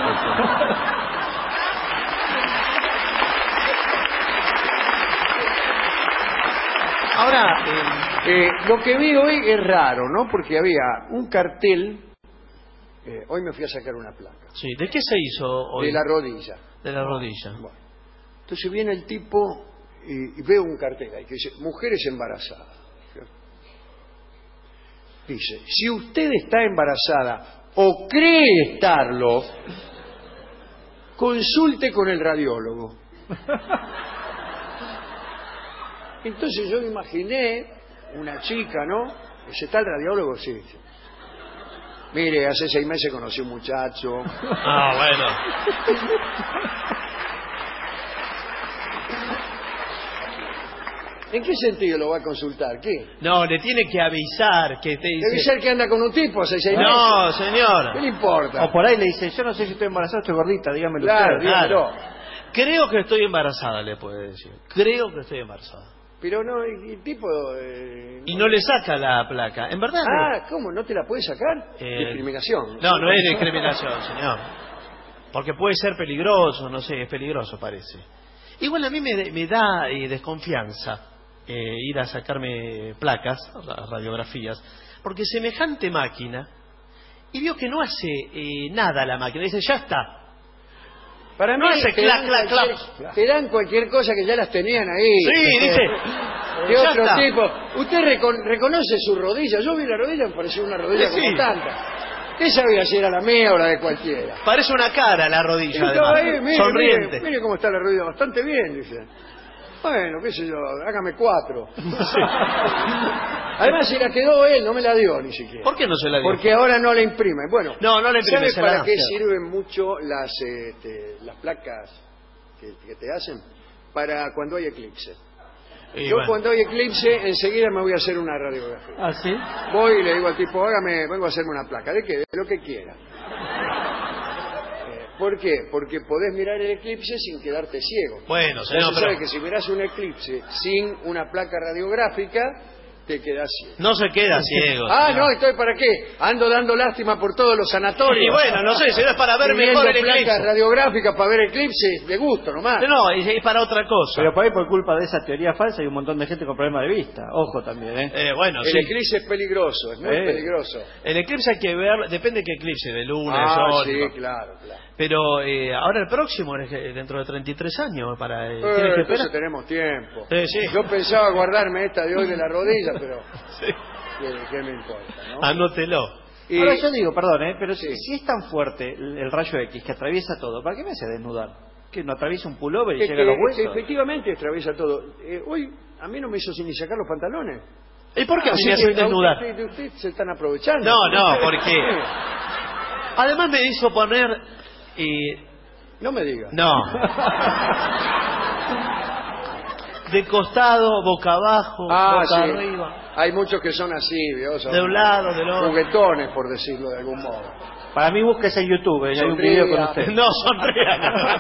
Ahora, lo que vi hoy es raro, ¿no? Porque había un cartel. Hoy me fui a sacar una placa. Sí, ¿de qué se hizo hoy? De la rodilla. De la rodilla. Bueno. Entonces viene el tipo y veo un cartel ahí que dice, mujeres embarazadas. Dice, si usted está embarazada o cree estarlo, consulte con el radiólogo. Entonces yo me imaginé una chica, ¿no? Dice, ¿está el radiólogo? Sí. Mire, hace 6 meses conocí a un muchacho. Bueno. ¿En qué sentido lo va a consultar? ¿Qué? No, le tiene que avisar que te dice... ¿Debe ser que anda con un tipo hace 6 meses? No, señor. ¿Qué le importa? O por ahí le dice, yo no sé si estoy embarazada o estoy gordita, dígamelo usted. Claro. Creo que estoy embarazada, le puede decir. Creo que estoy embarazada. Pero no, el tipo... Y no le saca la placa, ¿en verdad? ¿Cómo? ¿No te la puede sacar? Discriminación. No es discriminación, señor. Porque puede ser peligroso, no sé, es peligroso parece. Igual a mí me da desconfianza ir a sacarme placas, radiografías, porque semejante máquina, y vio que no hace nada la máquina, dice, ya está. Para mí hace clac. Te dan cualquier cosa que ya las tenían ahí. Sí, dice. De otro tipo. Usted reconoce su rodilla. Yo vi la rodilla, me pareció una rodilla como tanta. ¿Qué sabía si era la mía o la de cualquiera? Parece una cara la rodilla, además. Ahí, sonriente. Mire cómo está la rodilla, bastante bien, dice. Bueno, qué sé yo, hágame 4. Además, si la quedó él, no me la dio ni siquiera. ¿Por qué no se la dio? Porque ahora no la imprime. Bueno, no la imprime. ¿sabes para qué sirven mucho las placas que te hacen? Para cuando hay eclipse. Yo cuando hay eclipse, enseguida me voy a hacer una radiografía. ¿Ah, sí? Voy y le digo al tipo, vengo a hacerme una placa. ¿De qué? De lo que quiera. ¿Por qué? Porque podés mirar el eclipse sin quedarte ciego. Bueno, señor, pero... sabes que si mirás un eclipse sin una placa radiográfica, te quedás ciego. No se queda ciego. No, ¿estoy para qué? Ando dando lástima por todos los sanatorios. Y bueno, no sé, será para ver mejor el eclipse. Placas radiográficas para ver eclipse de gusto nomás. No, es para otra cosa. Pero por ahí, por culpa de esa teoría falsa, hay un montón de gente con problemas de vista. Ojo también, bueno, el eclipse es peligroso, es muy peligroso. El eclipse hay que ver, depende de qué eclipse, de luna, de sol. Sí, claro. Pero ahora el próximo es dentro de 33 años. Entonces tenemos tiempo. Sí. Yo pensaba guardarme esta de hoy de la rodilla, pero... ¿Qué me importa, no? Anótelo. Ahora yo digo, perdón, pero si es tan fuerte el rayo X que atraviesa todo, ¿para qué me hace desnudar? ¿Que no atraviesa un pullover y llega a los huesos? Efectivamente atraviesa todo. Hoy a mí no me hizo ni sacar los pantalones. ¿Y por qué me hacen desnudar? Usted se están aprovechando. No, porque... Además me hizo poner... No me diga. No. De costado, boca abajo, boca arriba. Hay muchos que son así, ¿vio? De un lado, del otro. Juguetones, por decirlo de algún modo. Para mí búsquese en YouTube, hay un video con usted. No, sonría.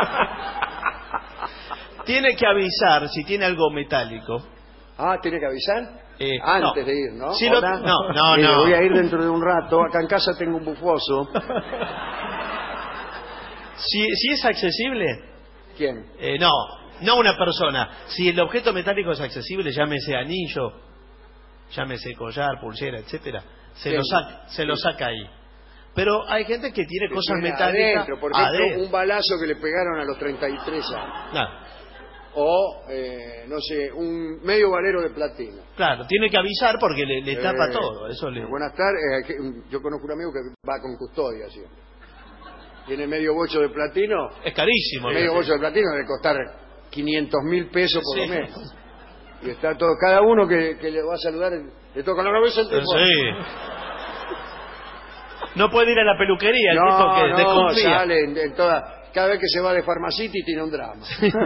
Tiene que avisar si tiene algo metálico. ¿Tiene que avisar? Antes de ir, ¿no? Si no. Voy a ir dentro de un rato. Acá en casa tengo un bufoso. Si es accesible... ¿Quién? No una persona. Si el objeto metálico es accesible, llámese anillo, llámese collar, pulsera, etcétera, se lo saca ahí. Pero hay gente que tiene cosas metálicas adentro. Por ejemplo, un balazo que le pegaron a los 33 años. Claro. O, no sé, un medio valero de platino. Claro, tiene que avisar porque le tapa todo. Eso Buenas tardes. Yo conozco un amigo que va con custodia siempre. Tiene medio bocho de platino. Es carísimo. Medio bocho de platino debe costar 500.000 pesos por lo menos. Y está todo, cada uno que le va a saludar le toca la cabeza el teléfono. Sí. No puede ir a la peluquería el tipo que desconfía. Sale en cada vez que se va de Pharmacity tiene un drama.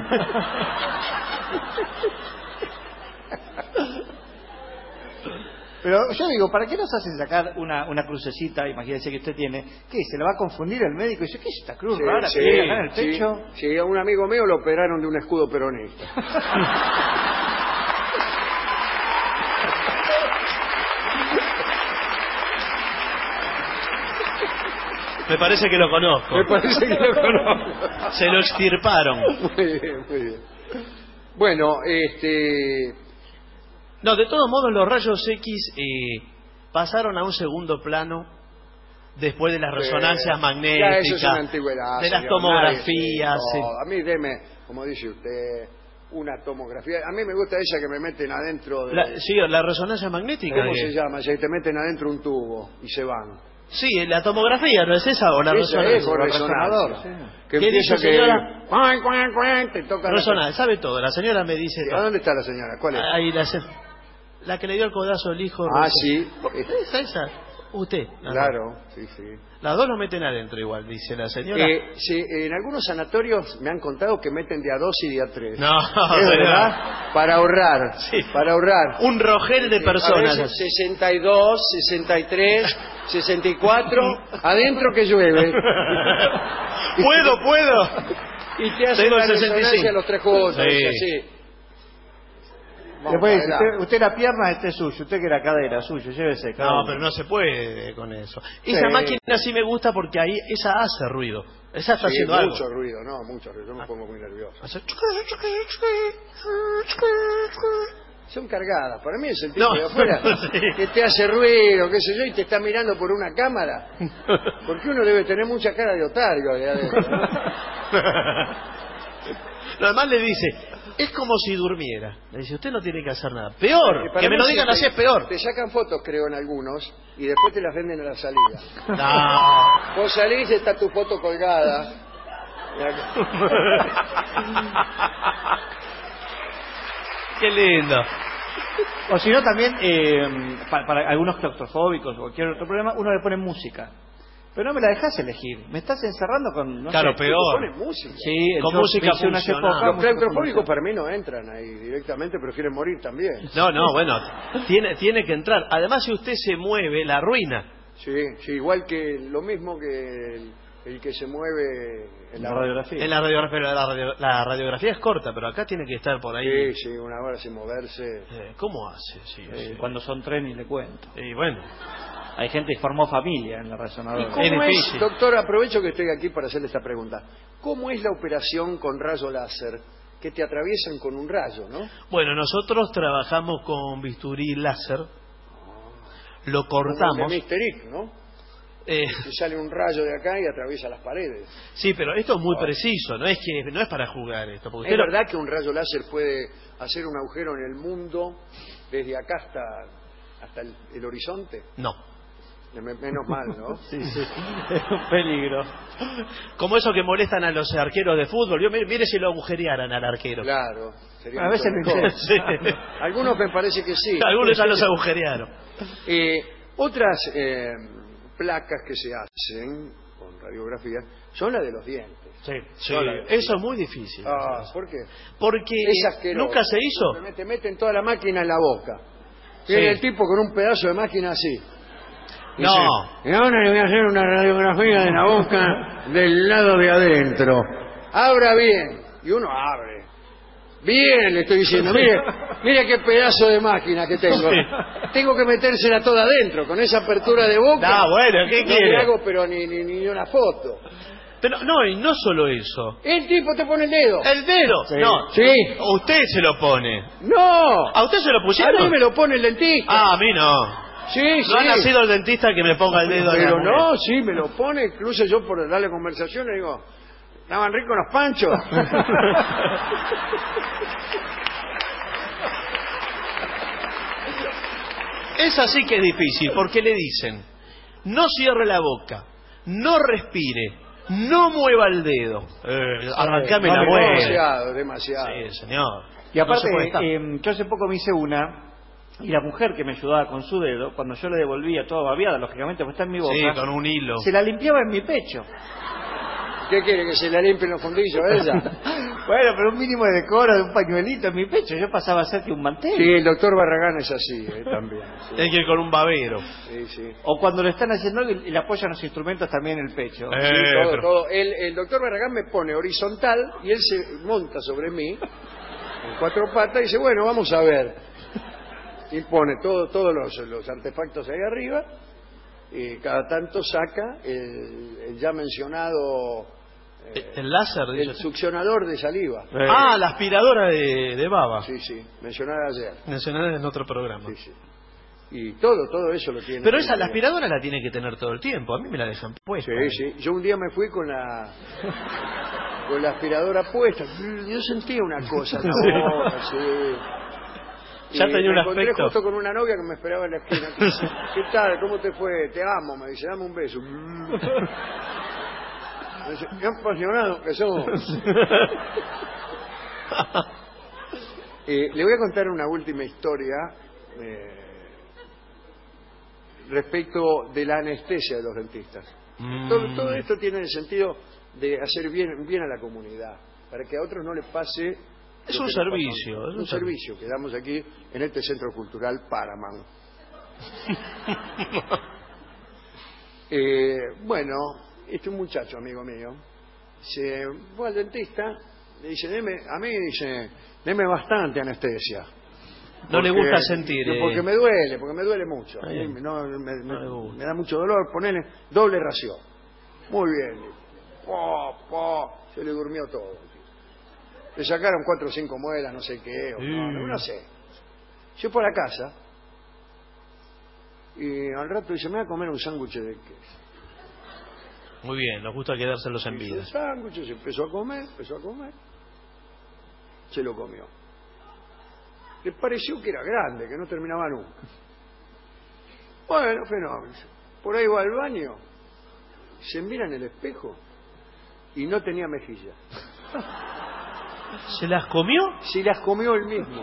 Pero yo digo, ¿para qué nos hacen sacar una crucecita? Imagínese que usted tiene. ¿Qué? ¿Se la va a confundir el médico? Y dice, ¿qué es esta cruz rara que tiene acá en el pecho? Sí, a un amigo mío lo operaron de un escudo peronista. Me parece que lo conozco. Se lo extirparon. Muy bien. Bueno, No, de todos modos los rayos X pasaron a un segundo plano después de las resonancias magnéticas, eso es una antigüedad, de las tomografías. A mí deme, como dice usted, una tomografía. A mí me gusta esa que me meten adentro de... la resonancia magnética. ¿Cómo se llama? Si te meten adentro un tubo y se van. Sí, la tomografía, ¿no es esa? ¿O la resonancia? Es resonador. Sí. ¿Qué dice, señora? Te toca resonancia, sabe todo. La señora me dice... ¿A dónde está la señora? ¿Cuál es? Ahí la que le dio el codazo al hijo. Sí. Esa. Usted. Claro, sí. Las dos lo meten adentro igual, dice la señora. Sí, en algunos sanatorios me han contado que meten de a 2 y de a 3. No, ¿es verdad? Para ahorrar. Sí. Para ahorrar. Un rogel de personas. A veces 62, 63, 64. Adentro que llueve. Puedo. Y te hacen la resonancia a los 3 juntos. Sí. Así. Después usted la pierna, este es suyo, usted que la cadera, suyo, llévese. No, pero no se puede con eso. Esa máquina sí me gusta porque ahí esa hace ruido. Esa está haciendo algo. Mucho ruido. Yo me pongo muy nervioso. Son cargadas. Para mí es el tipo de afuera que te hace ruido, qué sé yo, y te está mirando por una cámara. Porque uno debe tener mucha cara de otario de adentro, ¿no? Además le dice, es como si durmiera. Le dice, usted no tiene que hacer nada. Peor, que me lo digan así es peor. Te sacan fotos, creo, en algunos, y después te las venden a la salida. No. Vos salís y está tu foto colgada. Qué lindo. O si no, también, para algunos claustrofóbicos o cualquier otro problema, uno le pone música. Pero no me la dejas elegir. Me estás encerrando con... Claro, peor. Pones música. Sí, con música funcional. Los claustrofóbicos para mí no entran ahí directamente, prefieren morir también. No, bueno, tiene que entrar. Además, si usted se mueve, la arruina. Sí, igual que lo mismo que el que se mueve en la radiografía. En la radiografía, la radiografía es corta, pero acá tiene que estar por ahí. Sí, una hora sin moverse. ¿Cómo hace? Sí. Cuando son 3 ni le cuento. Y bueno... Hay gente que formó familia en la resonadora. ¿Y cómo es, doctor, aprovecho que estoy aquí para hacerle esta pregunta. ¿Cómo es la operación con rayo láser que te atraviesan con un rayo, no? Bueno, nosotros trabajamos con bisturí láser. Lo cortamos. Como el de Mr. X, ¿no? Y sale un rayo de acá y atraviesa las paredes. Sí, pero esto es muy preciso, no es para jugar esto. ¿Es verdad que un rayo láser puede hacer un agujero en el mundo desde acá hasta el horizonte? No. Menos mal, ¿no? Sí, es un peligro. Como eso que molestan a los arqueros de fútbol. Mire si lo agujerearan al arquero. Claro. A veces mejor. Sí. Algunos me parece que sí. Algunos ya los agujerearon. Otras placas que se hacen con radiografía son las de los dientes. Sí. Eso es muy difícil. ¿Por qué? Porque nunca se hizo. Te meten toda la máquina en la boca. Viene el tipo con un pedazo de máquina así. No. Y ahora le voy a hacer una radiografía de la boca del lado de adentro. Abra bien. Y uno abre. Bien, le estoy diciendo. Mire qué pedazo de máquina que tengo. Tengo que metérsela toda adentro. Con esa apertura de boca. Bueno, ¿qué quiere? No le hago, pero ni una foto. Pero no, y no solo eso. El tipo te pone el dedo. ¿El dedo? Sí. No. Sí. Usted se lo pone. No. ¿A usted se lo pusieron? A mí me lo pone el dentista. Ah, a mí no. Sí, No ha nacido el dentista que me ponga el dedo. Pero no, sí, me lo pone. Incluso yo por darle conversación le digo, ¿estaban ricos los panchos? Es así que es difícil, porque le dicen, no cierre la boca, no respire, no mueva el dedo. Arrancame la muela. Demasiado. Sí, señor. Y aparte, No yo hace poco me hice una, y la mujer que me ayudaba con su dedo, cuando yo le devolvía toda babeada, lógicamente, pues está en mi boca, sí, con un hilo. se la limpiaba en mi pecho. ¿Qué quiere, que se le limpien los fundillos a ella? Bueno, pero un mínimo de decoro, de un pañuelito en mi pecho, yo pasaba a ser que un mantel. Sí, el doctor Barragán es así, también. Sí. Hay que ir con un babero. Sí, sí. O cuando lo están haciendo y le apoyan los instrumentos también en el pecho. Sí, todo. El doctor Barragán me pone horizontal y él se monta sobre mí en 4 patas y dice, bueno, vamos a ver. Y pone todos los artefactos ahí arriba y cada tanto saca el ya mencionado... el láser, el succionador de saliva. Ah, la aspiradora de baba. Sí, sí, mencionada ayer. Mencionada en otro programa. Sí, sí. Y todo eso lo tiene. Pero esa, la aspiradora la tiene que tener todo el tiempo. A mí me la dejan puesta. Sí, sí. Yo un día me fui con la aspiradora puesta. Yo sentía una cosa en la boca, sí. Ya tenía un me encontré aspecto. justo con una novia que me esperaba en la esquina. ¿Qué tal? ¿Cómo te fue? Te amo. Me dice, dame un beso. Me dice, qué apasionados que somos. Le voy a contar una última historia respecto de la anestesia de los dentistas. Todo esto tiene el sentido de hacer bien a la comunidad, para que a otros no les pase. Es un servicio. Es un servicio que damos aquí en este Centro Cultural Paramount. Bueno, este muchacho, amigo mío, se fue al dentista, le dice, deme bastante anestesia. No le gusta sentir. Porque me duele mucho. Me da mucho dolor, ponele doble ración. Muy bien. Se le durmió todo. Le sacaron 4 o 5 muelas, no sé qué, no sé. Yo por la casa y al rato dice, me voy a comer un sándwich de queso. Muy bien, nos gusta quedárselos en vida. El sándwich se empezó a comer, se lo comió. Le pareció que era grande, que no terminaba nunca. Bueno, fenómeno. Por ahí va al baño, se mira en el espejo y no tenía mejilla. ¿Se las comió? Se las comió él mismo.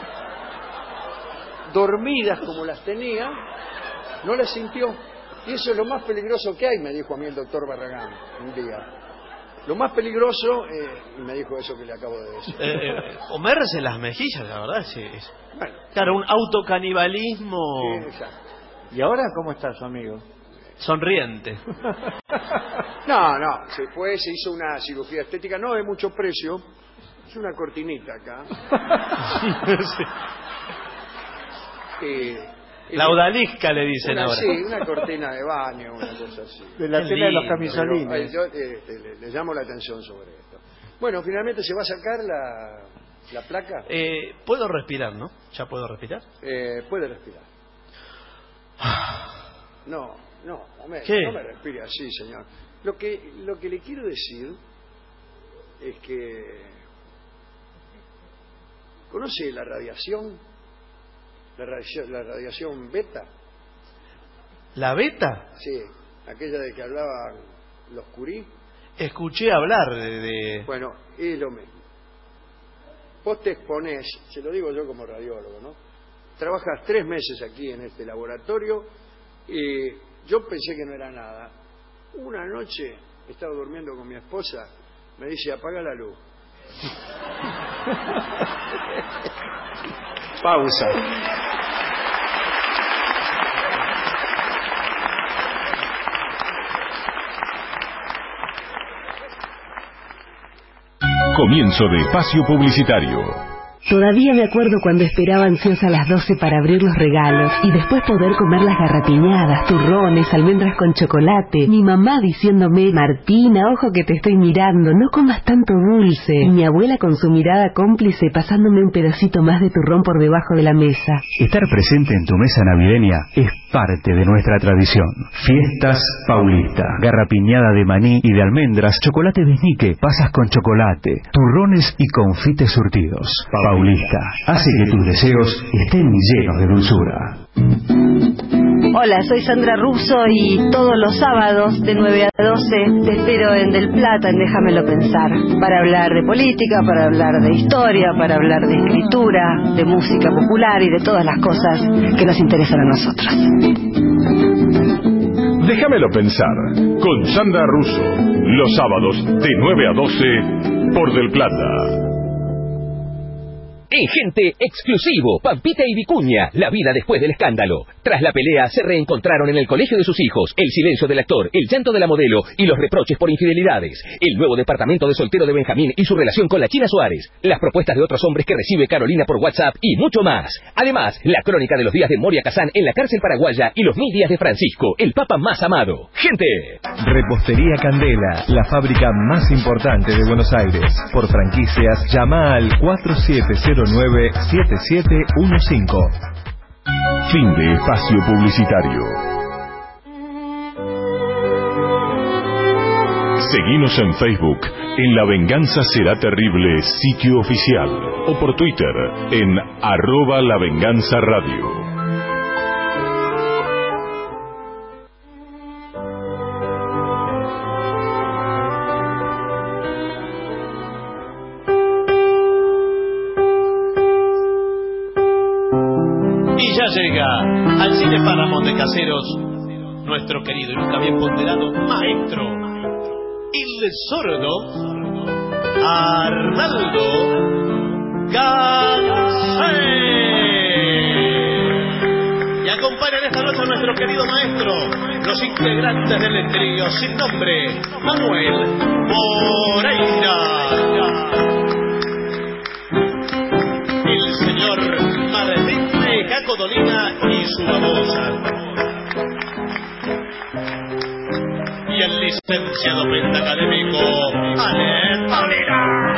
Dormidas como las tenía, no las sintió. Y eso es lo más peligroso que hay, me dijo a mí el doctor Barragán un día. Lo más peligroso, me dijo eso que le acabo de decir. Comerse las mejillas, la verdad, sí. Bueno. Claro, un autocanibalismo. Sí, exacto. ¿Y ahora cómo está su amigo? Sonriente. No, se fue, se hizo una cirugía estética, no de mucho precio, es una cortinita acá. La odalisca le dicen ahora. Sí, una cortina de baño, una cosa así. De la tela de los camisolines. Yo le llamo la atención sobre esto. Bueno, finalmente se va a sacar la placa. Puedo respirar, ¿no? ¿Ya puedo respirar? Puede respirar. No me respire así, señor. Lo que le quiero decir es que ¿conoce la radiación? La radiación beta. ¿La beta? Sí, aquella de que hablaban los Curie. Escuché hablar de... Bueno, es lo mismo. Vos te exponés, se lo digo yo como radiólogo, ¿no? Trabajas 3 meses aquí en este laboratorio y yo pensé que no era nada. Una noche estaba durmiendo con mi esposa, me dice, apaga la luz. Pausa. Comienzo de espacio publicitario. Todavía me acuerdo cuando esperaba ansiosa a las 12 para abrir los regalos y después poder comer las garrapiñadas, turrones, almendras con chocolate. Mi mamá diciéndome, Martina, ojo que te estoy mirando, no comas tanto dulce. Y mi abuela con su mirada cómplice pasándome un pedacito más de turrón por debajo de la mesa. Estar presente en tu mesa navideña es parte de nuestra tradición. Fiestas Paulista. Garrapiñada de maní y de almendras, chocolate besnique, pasas con chocolate, turrones y confites surtidos. Paulista hace que tus deseos estén llenos de dulzura. Hola, soy Sandra Russo y todos los sábados de 9 a 12 te espero en Del Plata, en Déjamelo Pensar, para hablar de política, para hablar de historia, para hablar de escritura, de música popular y de todas las cosas que nos interesan a nosotros. Déjamelo pensar, con Sandra Russo, los sábados de 9 a 12 por Del Plata. En Gente, exclusivo, Pampita y Vicuña, la vida después del escándalo. Tras la pelea, se reencontraron en el colegio de sus hijos, el silencio del actor, el llanto de la modelo y los reproches por infidelidades. El nuevo departamento de soltero de Benjamín y su relación con la China Suárez. Las propuestas de otros hombres que recibe Carolina por WhatsApp y mucho más. Además, la crónica de los días de Moria Kazán en la cárcel paraguaya y los 1000 días de Francisco, el papa más amado. Gente. Repostería Candela, la fábrica más importante de Buenos Aires. Por franquicias, llama al 4709-7715. Fin de espacio publicitario. Seguinos en Facebook, en La Venganza Será Terrible, sitio oficial, o por Twitter, en @LaVenganzaRadio. Llega al Cine Paramount de Caseros nuestro querido y nunca bien ponderado maestro, el sordo Arnaldo Gansé. Y acompañan esta noche a nuestro querido maestro, los integrantes del trío sin nombre, Manuel Moreira, el señor Martín Caco Dolina y su babosa, y el licenciado pentacadémico Ale Molina.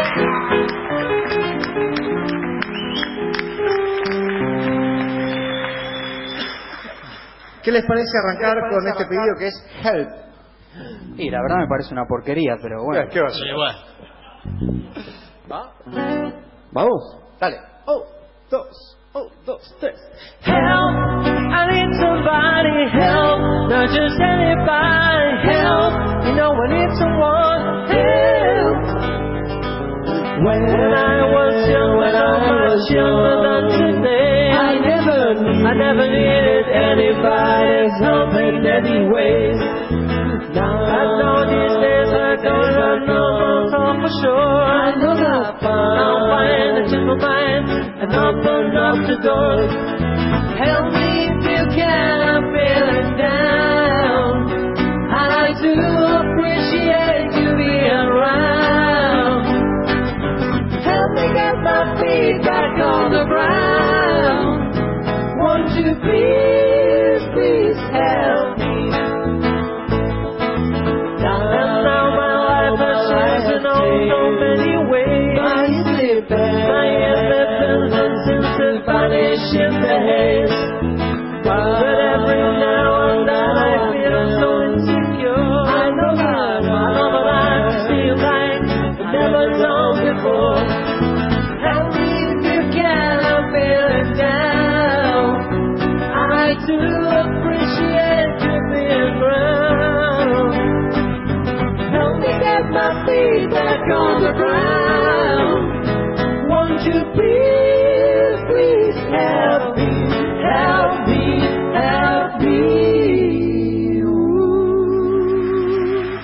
¿Qué les parece arrancar con este pedido que es Help? Y la verdad me parece una porquería, pero bueno. ¿Qué va a ser? ¿Va? ¿Vamos? Dale. 1, 2, 1, 2, 3. Help, I need somebody help, not just anybody help, you know I need someone help. When I was young, when I was younger than today, I never needed anybody's help in any way. Now I know these days I don't know for sure. I know that I'll find a gentle mind and open up the doors. Help me if you can, I'm feeling down. I do appreciate you being around. Help me get my feet back on the ground. Won't you please, please help me? And now my life has changed in so many ways. My independence seems to vanish in the haze. But every now and then I feel so insecure. I know that I feel like I've never done before. Help me if you can, I'm feeling down. I do appreciate you being around. Help me get my feet back on the ground. Won't you please, please help me, help me, help me. Ooh.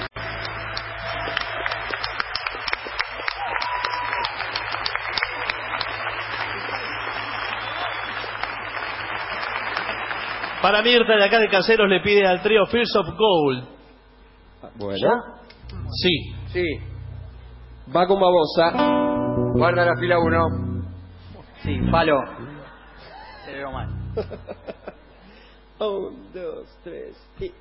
Para Mirta de acá de Caseros le pide al trío Fields of Gold. Bueno. Sí. Sí. Va con babosa. Guarda la fila 1. Sí, palo. Se veo mal. 1, 2, 3 y...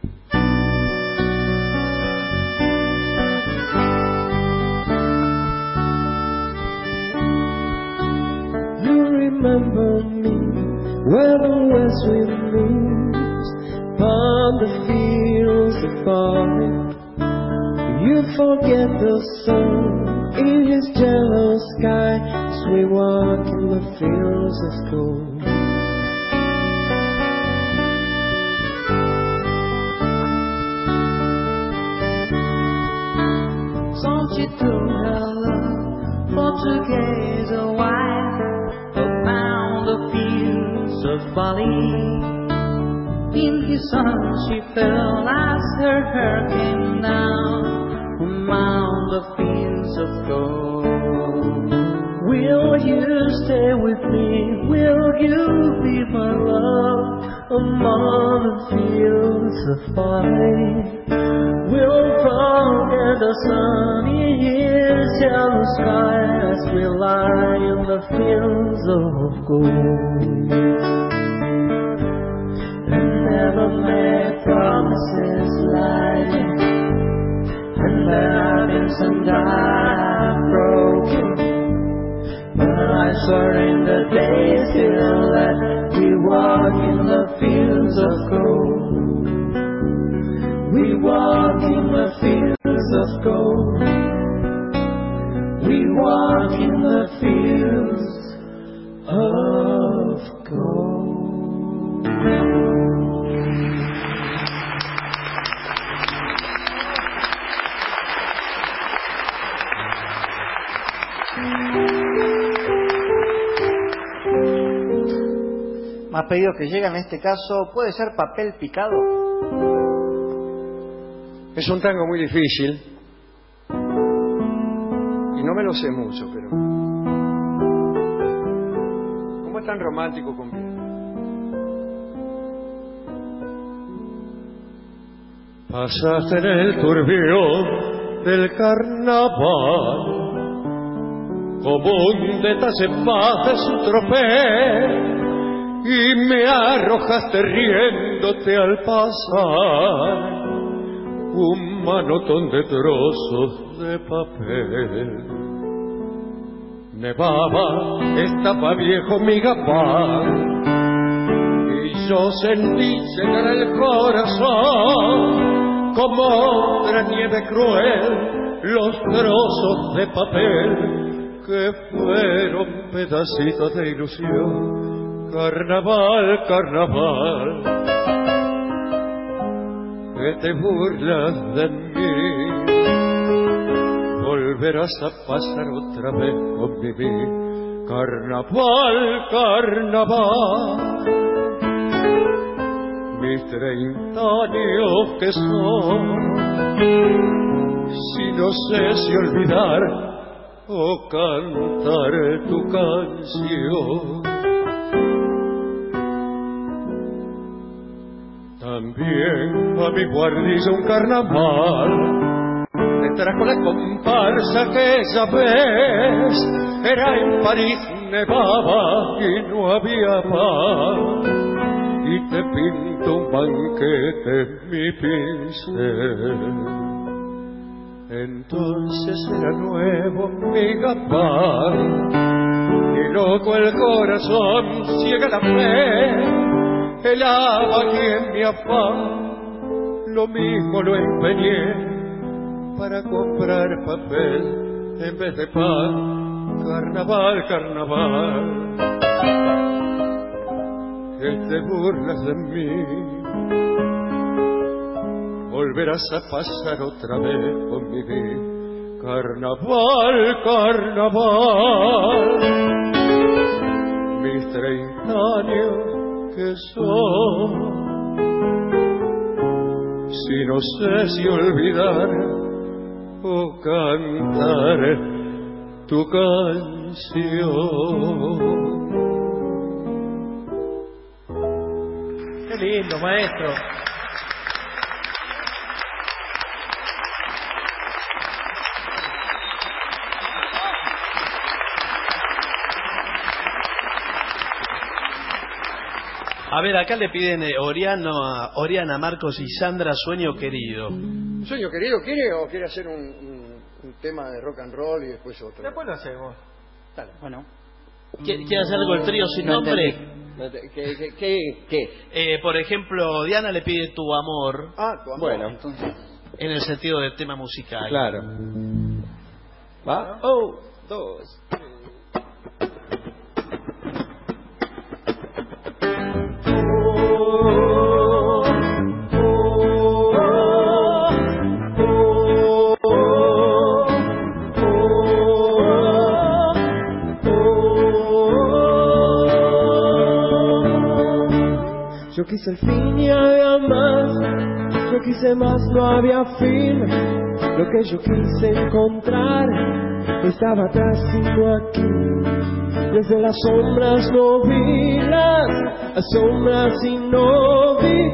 You remember me where the west wind moves upon the fields of barley. You forget the sun in his yellow sky as we walk in the fields of gold. Don't you do her love for to gaze a while around the fields of barley? In his arms she fell as her hair came down among the fields of gold. Will you stay with me? Will you be my love among the fields of barley? We'll forget the sun in his yellow sky as we lie in the fields of gold. And never made promises lightly, and there have been some that I've broken. But I swear in the days still that we walk in the fields of gold. We walk in the fields of gold. We walk in the fields of gold. Más pedidos que llegan en este caso, ¿puede ser papel picado? Es un tango muy difícil y no me lo sé mucho, pero como es tan romántico, conviene. Pasaste en el turbión del carnaval como un detalle más de su tropel y me arrojaste riéndote al pasar un manotón de trozos de papel. Nevaba, estaba viejo mi gabán y yo sentí llegar al corazón como otra nieve cruel los trozos de papel que fueron pedacitos de ilusión. Carnaval, carnaval, que te burlas de mí, volverás a pasar otra vez conmigo. Carnaval, carnaval, mis 30 años que son, si no sé si olvidar o cantar tu canción. También a mi guardilla un carnaval me trajo la comparsa aquella vez. Era en París, nevaba y no había paz, y te pinto un banquete en mi pincel. Entonces era nuevo mi gabán y loco el corazón, ciega la fe. Helaba aquí en mi afán, lo mismo lo empeñé para comprar papel en vez de pan. Carnaval, carnaval, que te burlas de mí, volverás a pasar otra vez conmigo. Carnaval, carnaval, mis 30 años que son, si no sé si olvidar o cantar tu canción. Qué lindo, maestro. A ver, acá le piden Oriana, Marcos y Sandra, Sueño Querido. ¿Sueño Querido quiere o quiere hacer un tema de rock and roll y después otro? Después lo hacemos. Dale. Bueno. ¿Quiere hacer algo el trío sin nombre? ¿Qué? Por ejemplo, Diana le pide Tu Amor. Ah, Tu Amor. Bueno. Entonces... En el sentido del tema musical. Claro. ¿Va? 1, 2, 3. Yo quise el fin y había más, yo quise más, no había fin. Lo que yo quise encontrar estaba atrás y no aquí. Desde las sombras no vi las sombras y no vi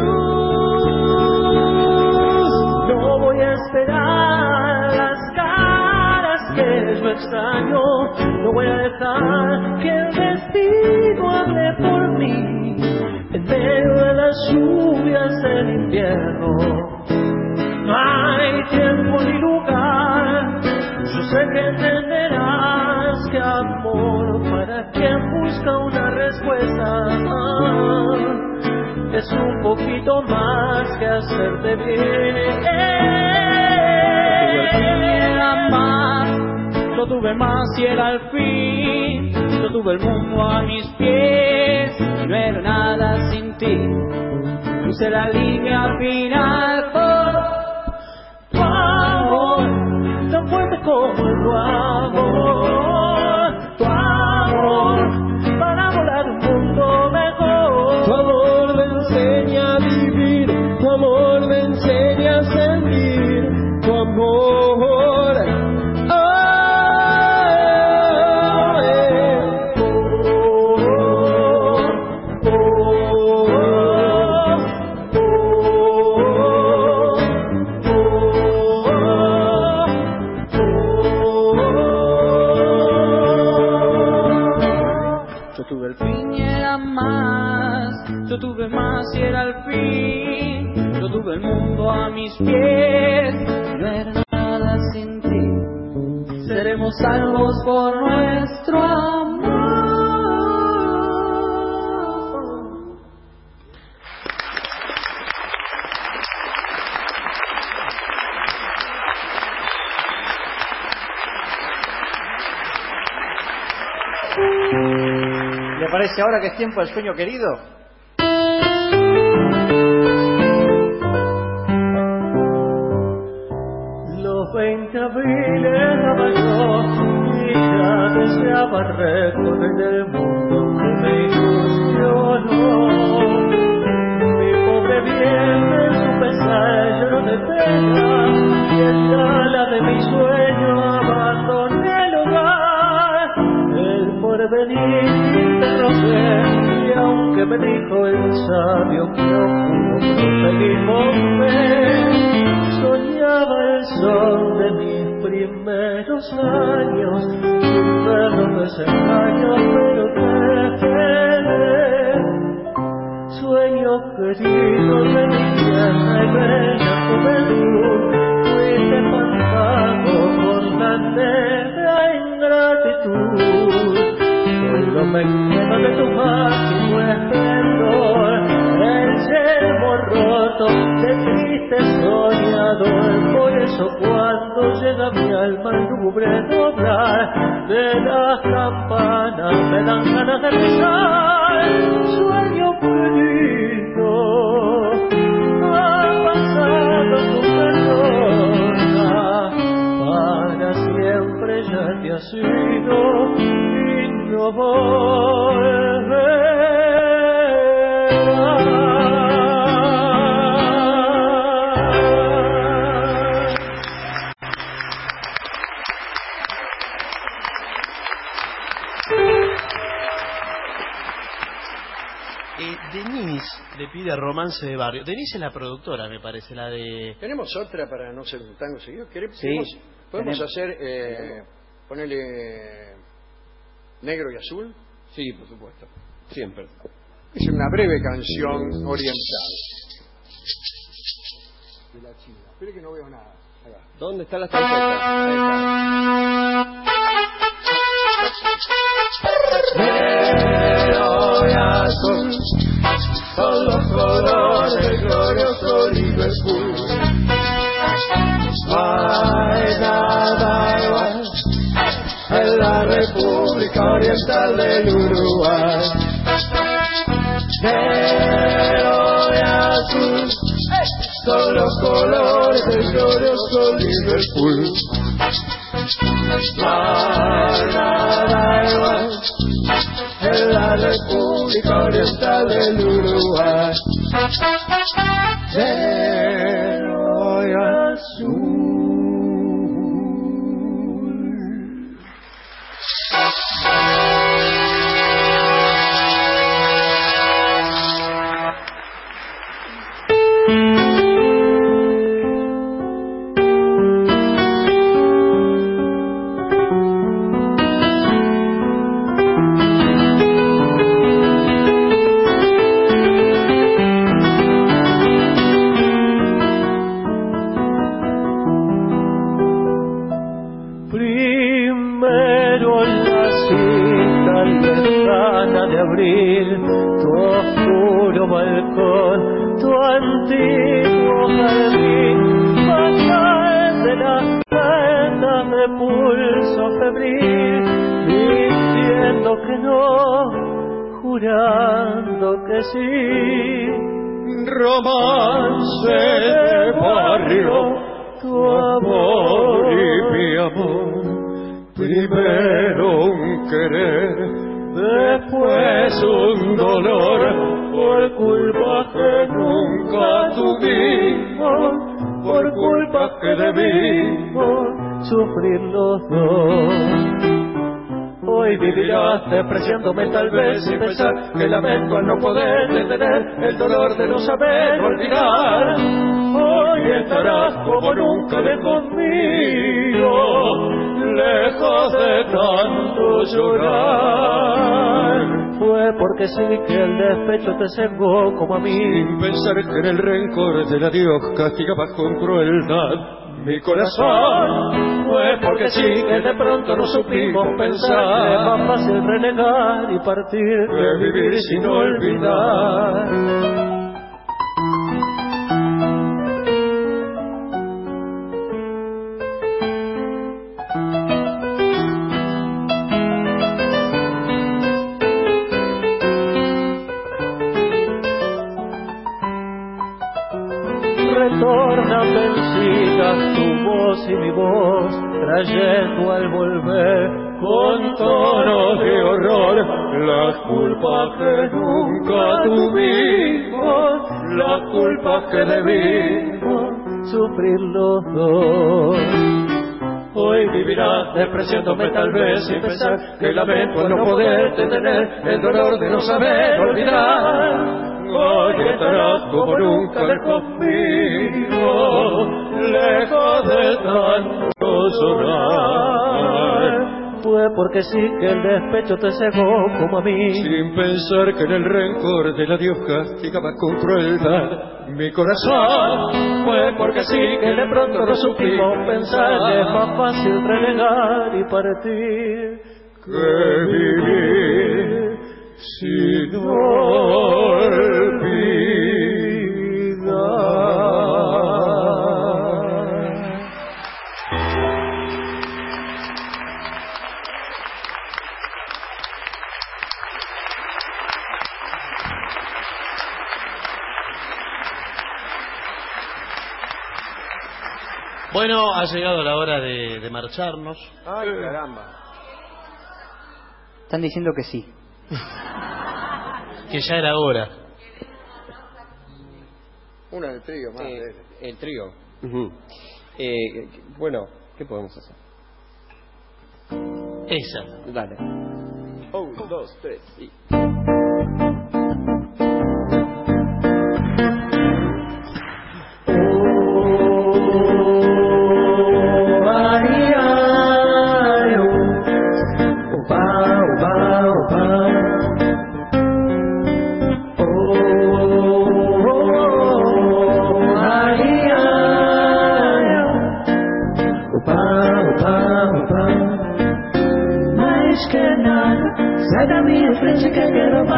luz. No voy a esperar las caras que yo extraño. No voy a dejar que el destino hable por mí. En medio de las lluvias del invierno no hay tiempo ni lugar. Yo sé que entenderás que amor para quien busca una respuesta es un poquito más que hacerte bien. Yo tuve más y era al fin. Yo tuve el mundo a mis pies y no era nada sin ti. Puse la línea final por tu amor, tan fuerte como el amor. Tu amor para volar un mundo mejor. Tu amor me enseña a vivir, tu amor me enseña a sentir. Tu amor. Yo tuve más y era al fin. Yo tuve el mundo a mis pies. No era nada sin ti. Seremos salvos por nuestro amor. ¿Le parece ahora que es tiempo del sueño querido? Los 20 abriles daba yo y ya deseaba recorrer el mundo que me ilusionó. Mi pobre vientre en su pesar lleno de pena y en la de mi sueño abandoné el hogar. El porvenir interrogué y aunque me dijo el sabio que no pudo proseguir con fe, soñaba el sol de mis primeros años, sin ver los desengaños, pero te sueño querido de mi tierna y bella juventud, fuiste fantasma por la negra ingratitud. Solo me queda de tu máximo esplendor el yelmo roto de triste soñador. Por eso cuando llega mi alma lúgubre doblar de las campanas me dan ganas de rezar. Sueño querido, ha pasado tu persona, para siempre ya te has ido y no Denise le pide Romance de Barrio. Denise es la productora, me parece, la de... ¿Tenemos otra para no ser un tango seguido? Sí, ¿Podemos hacer, ponerle negro y azul? Sí, por supuesto. Siempre. Es una breve canción oriental. De la China. Espere que no veo nada. Ahí va. ¿Dónde están las trompetas? Ahí Verde y azul son los colores del glorioso Liverpool. No hay nada igual en la República Oriental del Uruguay. Negro y azul son los colores del glorioso Liverpool. No hay nada igual en la República Oriental del Uruguay. Negro y azul. Primero la cinta lejana de abril, tu oscuro balcón, tu antiguo jardín, pasar de las vendas de pulso febril, diciendo que no, jurando que sí. Romance de barrio, tu amor y mi amor. Primero un querer, después un dolor, por culpa que nunca tuvimos, por culpa que debimos sufrir los dos. Hoy vivirás despreciándome tal vez sin pensar que lamento al no poder detener el dolor de no saber olvidar. Hoy estarás como nunca lejos mío, lejos de tanto llorar. Fue porque sí que el despecho te cegó como a mí, sin pensar que en el rencor del adiós castigabas con crueldad mi corazón. Fue porque sí que de pronto no supimos pensar que es más fácil renegar y partir que vivir sin olvidar. Retornan vencidas tu voz y mi voz, trayendo al volver con tonos de horror las culpas que nunca tuvimos, las culpas que debimos sufrir los dos. Hoy vivirás despreciándome tal vez sin pensar que lamento al no poder detener el dolor de no saber olvidar. Hoy estarás como nunca lejos mío, lejos de tanto llorar. Fue porque sí que el despecho te cegó como a mí, sin pensar que en el rencor del adiós castigaba con crueldad mi corazón. Fue porque sí que de pronto no supimos pensar que es más fácil renegar y partir que vivir sin olvidar. Bueno, ha llegado la hora de marcharnos. Ay, caramba. Están diciendo que sí. Que ya era hora. Una del trío más. El trío. Bueno, ¿qué podemos hacer? Esa. Dale. 1, 2, 3 y...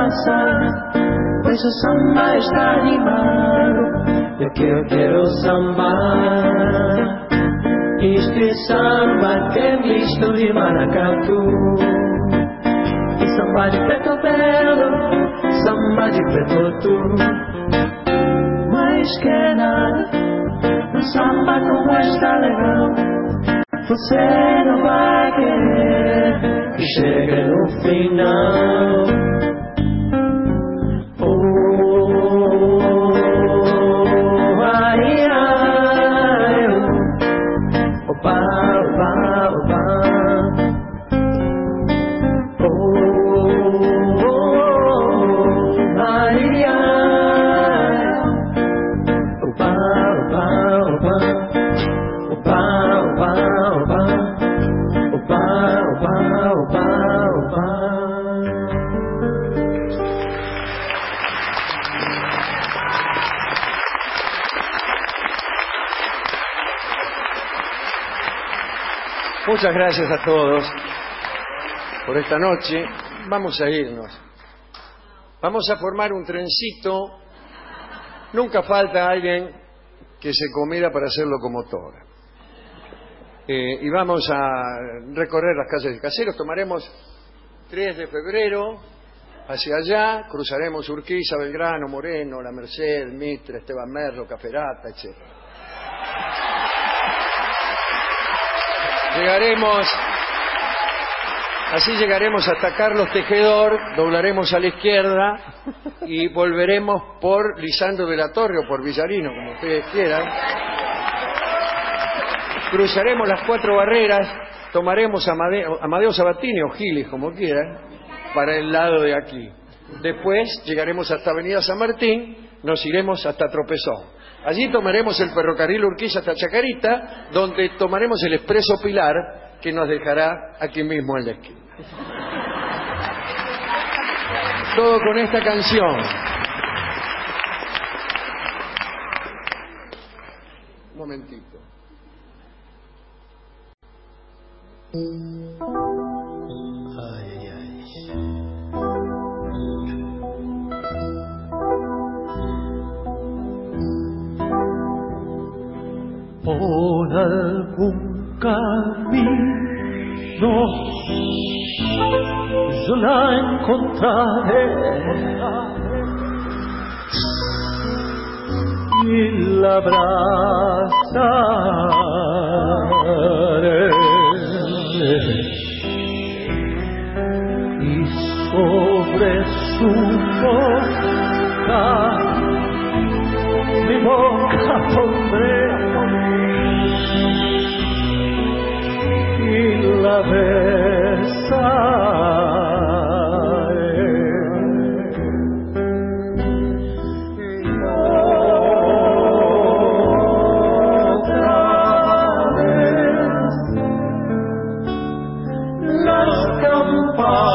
dançar, pois o samba está animado. Eu quero sambar. Este samba que é misto de maracatu, e samba de preto belo, samba de preto tu. Mais que nada, um samba como está legal, você não vai querer que chegue no final. Muchas gracias a todos por esta noche. Vamos a irnos. Vamos a formar un trencito. Nunca falta alguien que se comida para hacer locomotora. Y vamos a recorrer las calles de Caseros. Tomaremos 3 de febrero hacia allá. Cruzaremos Urquiza, Belgrano, Moreno, La Merced, Mitre, Esteban Merlo, Caferata, etc. Así llegaremos hasta Carlos Tejedor, doblaremos a la izquierda y volveremos por Lisandro de la Torre o por Villarino, como ustedes quieran. Cruzaremos las 4 barreras, tomaremos Amadeo Sabatini o Giles, como quieran, para el lado de aquí. Después llegaremos hasta Avenida San Martín, nos iremos hasta Tropezón. Allí tomaremos el ferrocarril Urquiza hasta Chacarita, donde tomaremos el expreso Pilar, que nos dejará aquí mismo en la esquina. Todo con esta canción. Un momentito. Por algún camino yo la encontraré y la abrazaré y sobre su boca mi boca pondré y la besaré. Otra vez las campanas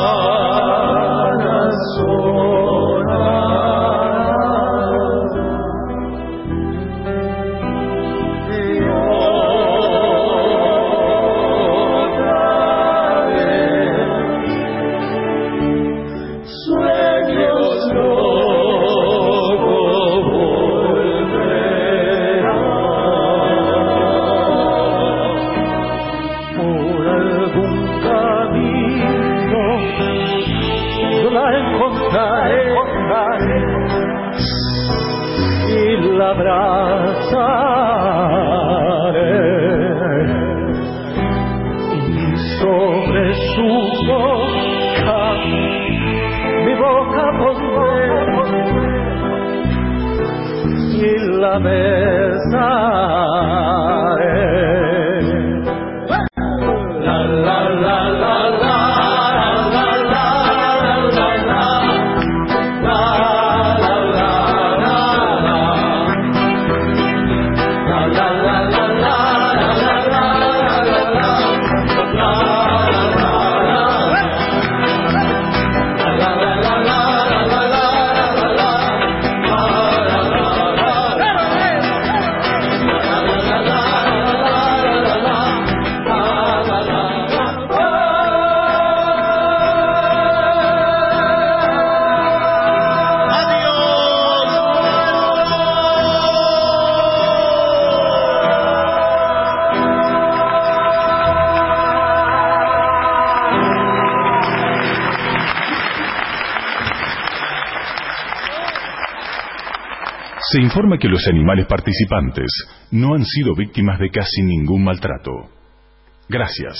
Se informa que los animales participantes no han sido víctimas de casi ningún maltrato. Gracias.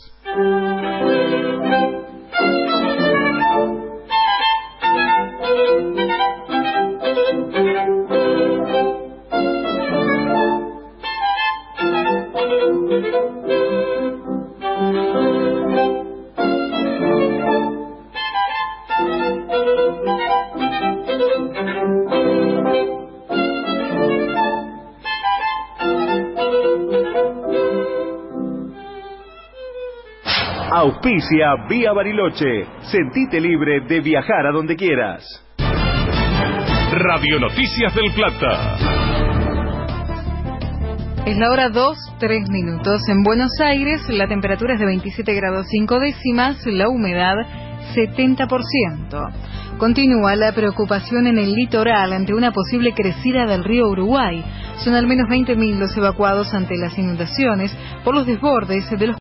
Auspicia Vía Bariloche. Sentite libre de viajar a donde quieras. Radio Noticias del Plata. Es la hora 2:03. En Buenos Aires la temperatura es de 27 grados 5 décimas, la humedad 70%. Continúa la preocupación en el litoral ante una posible crecida del río Uruguay. Son al menos 20.000 los evacuados ante las inundaciones por los desbordes de los